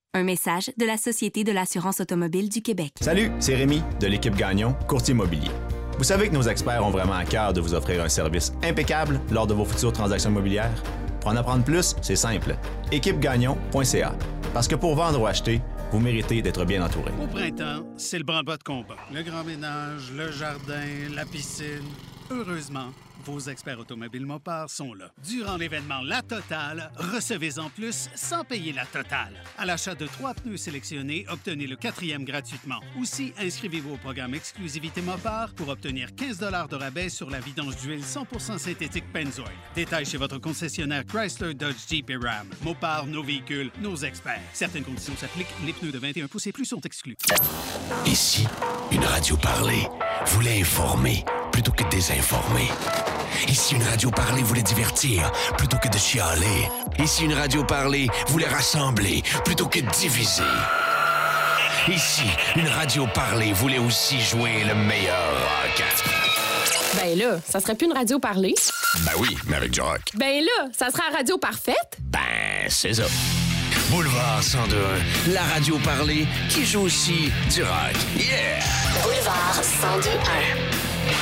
Un message de la Société de l'assurance automobile du Québec. Salut, c'est Rémi de l'équipe Gagnon, courtier immobilier. Vous savez que nos experts ont vraiment à cœur de vous offrir un service impeccable lors de vos futures transactions immobilières? Pour en apprendre plus, c'est simple. équipegagnon.ca. Parce que pour vendre ou acheter, vous méritez d'être bien entouré. Au printemps, c'est le branle-bas de combat. Le grand ménage, le jardin, la piscine. Heureusement, vos experts automobiles Mopar sont là. Durant l'événement La Totale, recevez-en plus sans payer la totale. À l'achat de 3 pneus sélectionnés, obtenez le 4e gratuitement. Aussi, inscrivez-vous au programme Exclusivité Mopar pour obtenir 15 $ de rabais sur la vidange d'huile 100% synthétique Pennzoil. Détail chez votre concessionnaire Chrysler, Dodge, Jeep et Ram. Mopar, nos véhicules, nos experts. Certaines conditions s'appliquent. Les pneus de 21 pouces et plus sont exclus. Ici, une radio parlée voulait informer plutôt que désinformer. Ici, une radio parlée voulait divertir plutôt que de chialer. Ici, une radio parlée voulait rassembler plutôt que diviser. Ici, une radio parlée voulait aussi jouer le meilleur rock. Ben là, ça serait plus une radio parlée? Ben oui, mais avec du rock. Ben là, ça serait la radio parfaite? Ben, c'est ça. Boulevard 102.1, la radio parlée qui joue aussi du rock. Yeah! Boulevard 102.1.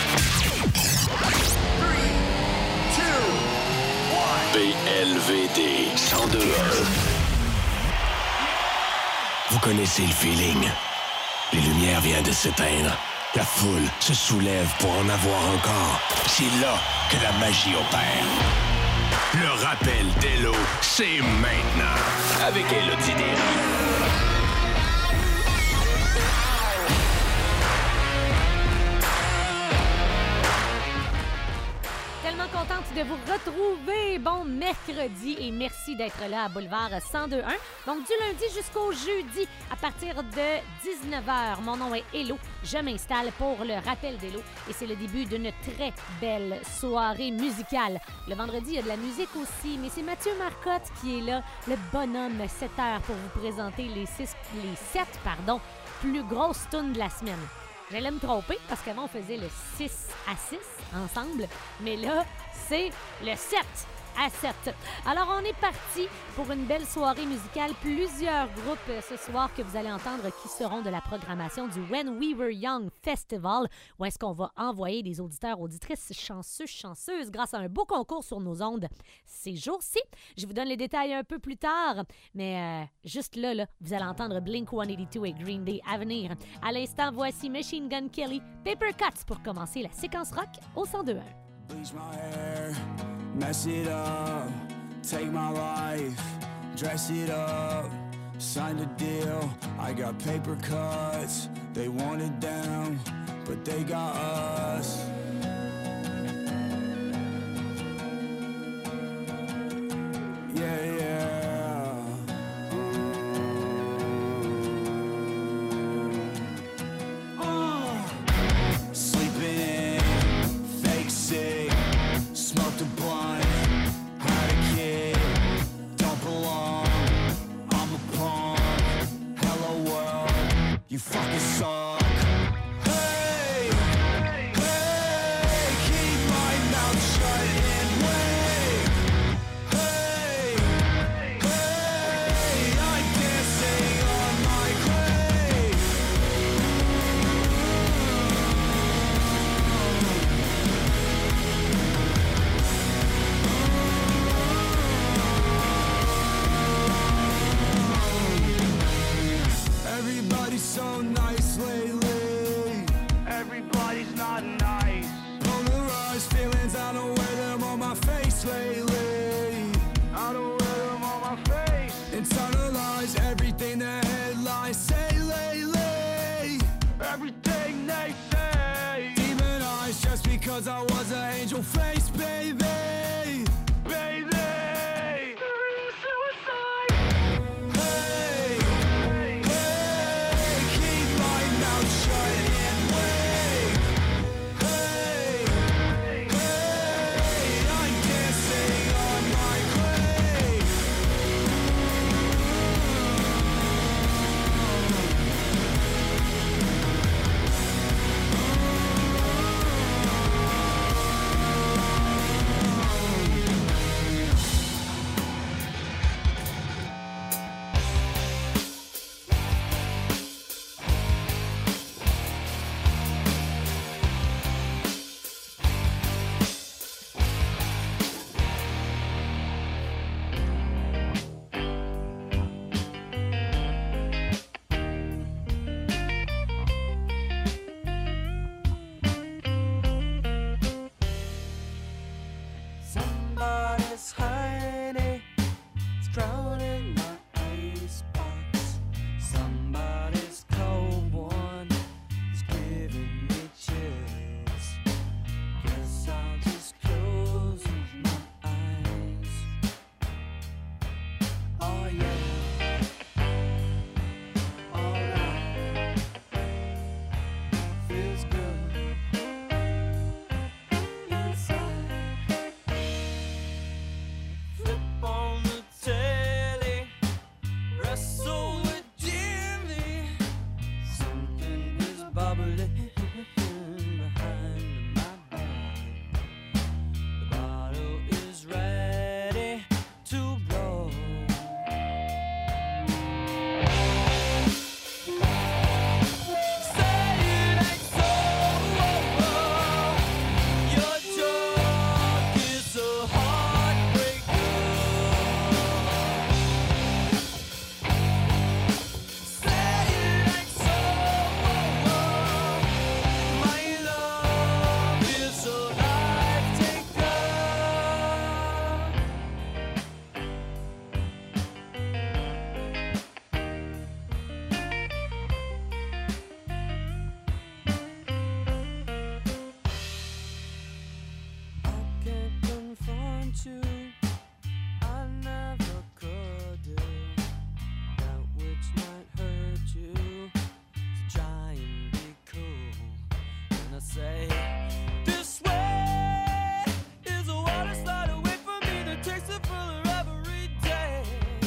BLVD 102.1. Vous connaissez le feeling. Les lumières viennent de s'éteindre. La foule se soulève pour en avoir encore. C'est là que la magie opère. Le rappel d'Elo, c'est maintenant. Avec Élodie Derry. Tellement contente de vous retrouver. Bon mercredi et merci d'être là à Boulevard 102.1. Donc du lundi jusqu'au jeudi à partir de 19h. Mon nom est Élo. Je m'installe pour le rappel d'Élo et c'est le début d'une très belle soirée musicale. Le vendredi, il y a de la musique aussi, mais c'est Mathieu Marcotte qui est là, le bonhomme 7h pour vous présenter les 7 plus grosses tunes de la semaine. J'allais me tromper parce qu'avant, on faisait le 6 à 6 ensemble. Mais là, c'est le 7 à 7. Alors, on est parti pour une belle soirée musicale. Plusieurs groupes ce soir que vous allez entendre qui seront de la programmation du When We Were Young Festival, où est-ce qu'on va envoyer des auditeurs, auditrices chanceuses grâce à un beau concours sur nos ondes ces jours-ci. Je vous donne les détails un peu plus tard, mais juste là, vous allez entendre Blink-182 et Green Day à venir. À l'instant, voici Machine Gun Kelly, Paper Cuts pour commencer la séquence rock au 102.1. Bleach my hair, mess it up, take my life, dress it up, sign the deal, I got paper cuts, they want it down, but they got us. Yeah, yeah. Sleeping in, fake sick, smoked a blunt, had a kid, don't belong, I'm a punk, hello world, you fucking suck. Hey, hey, keep my mouth shut and wait. Hey, hey, I'm dancing on my grave. Everybody's so nice lately. Everybody's not nice. Polarized feelings, I don't wear them on my face lately. I don't wear them on my face. Internalize everything the headlines say lately. Everything they say. Demonized just because I was an angel face, baby. Baby. Suicide. Hey, hey, keep my mouth shut and wait. Hey, hey, I'm dancing on my grave. you. I never could do that which might hurt you. So try and be cool. And I say, this way is the water slide away from me that takes it further every day.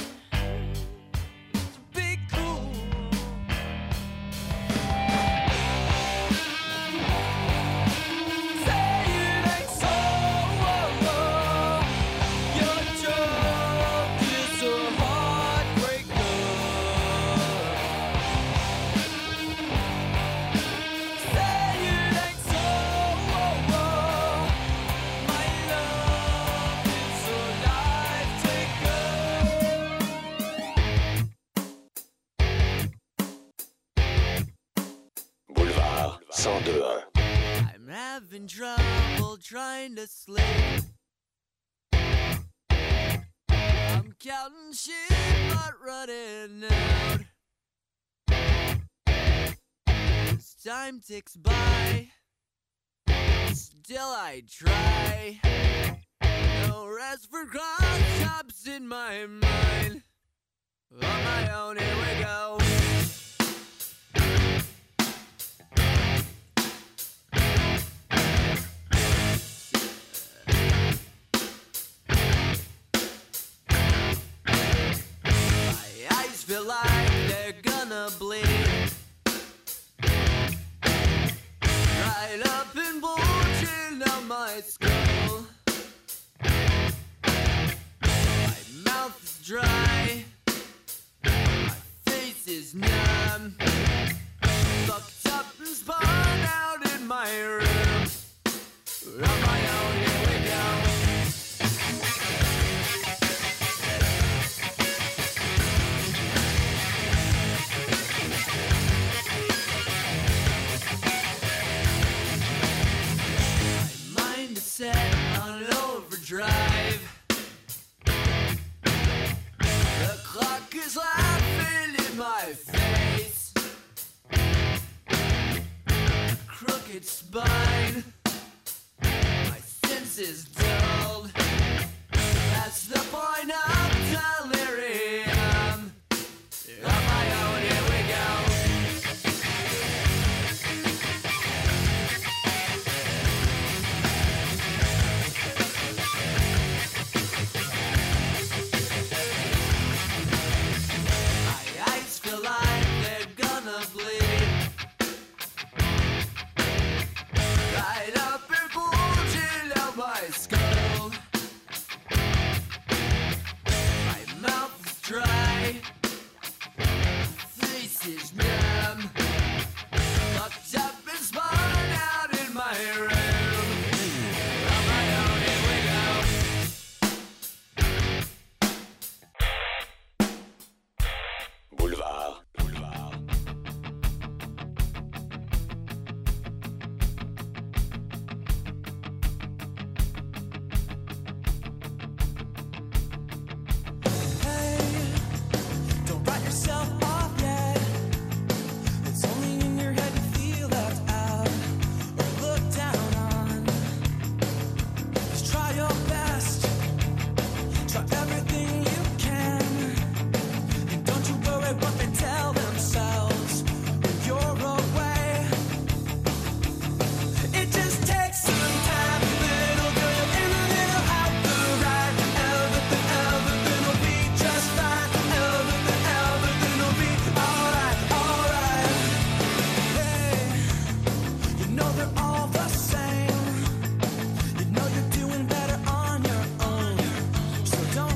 So be cool. Say it ain't so. Your joke is a heartbreaker. Say it ain't so. My love is a life taker. Boulevard 102.1. I'm having trouble trying to sleep. I'm counting sheep but running out. As time ticks by, still I try. No rest for cross-chops in my mind. On my own, here we go. My eyes feel like they're gonna bleed. Right up and bulging out my skull. My mouth is dry. My face is numb. Fucked up and spun out in my room. On my own, here we go. My mind is set on overdrive. The clock is laughing in my face. Crooked spine. My senses dulled. That's the point of delirium. On my own, here we go. My eyes feel like they're gonna bleed. Right up and bulging out my skull. My mouth is dry.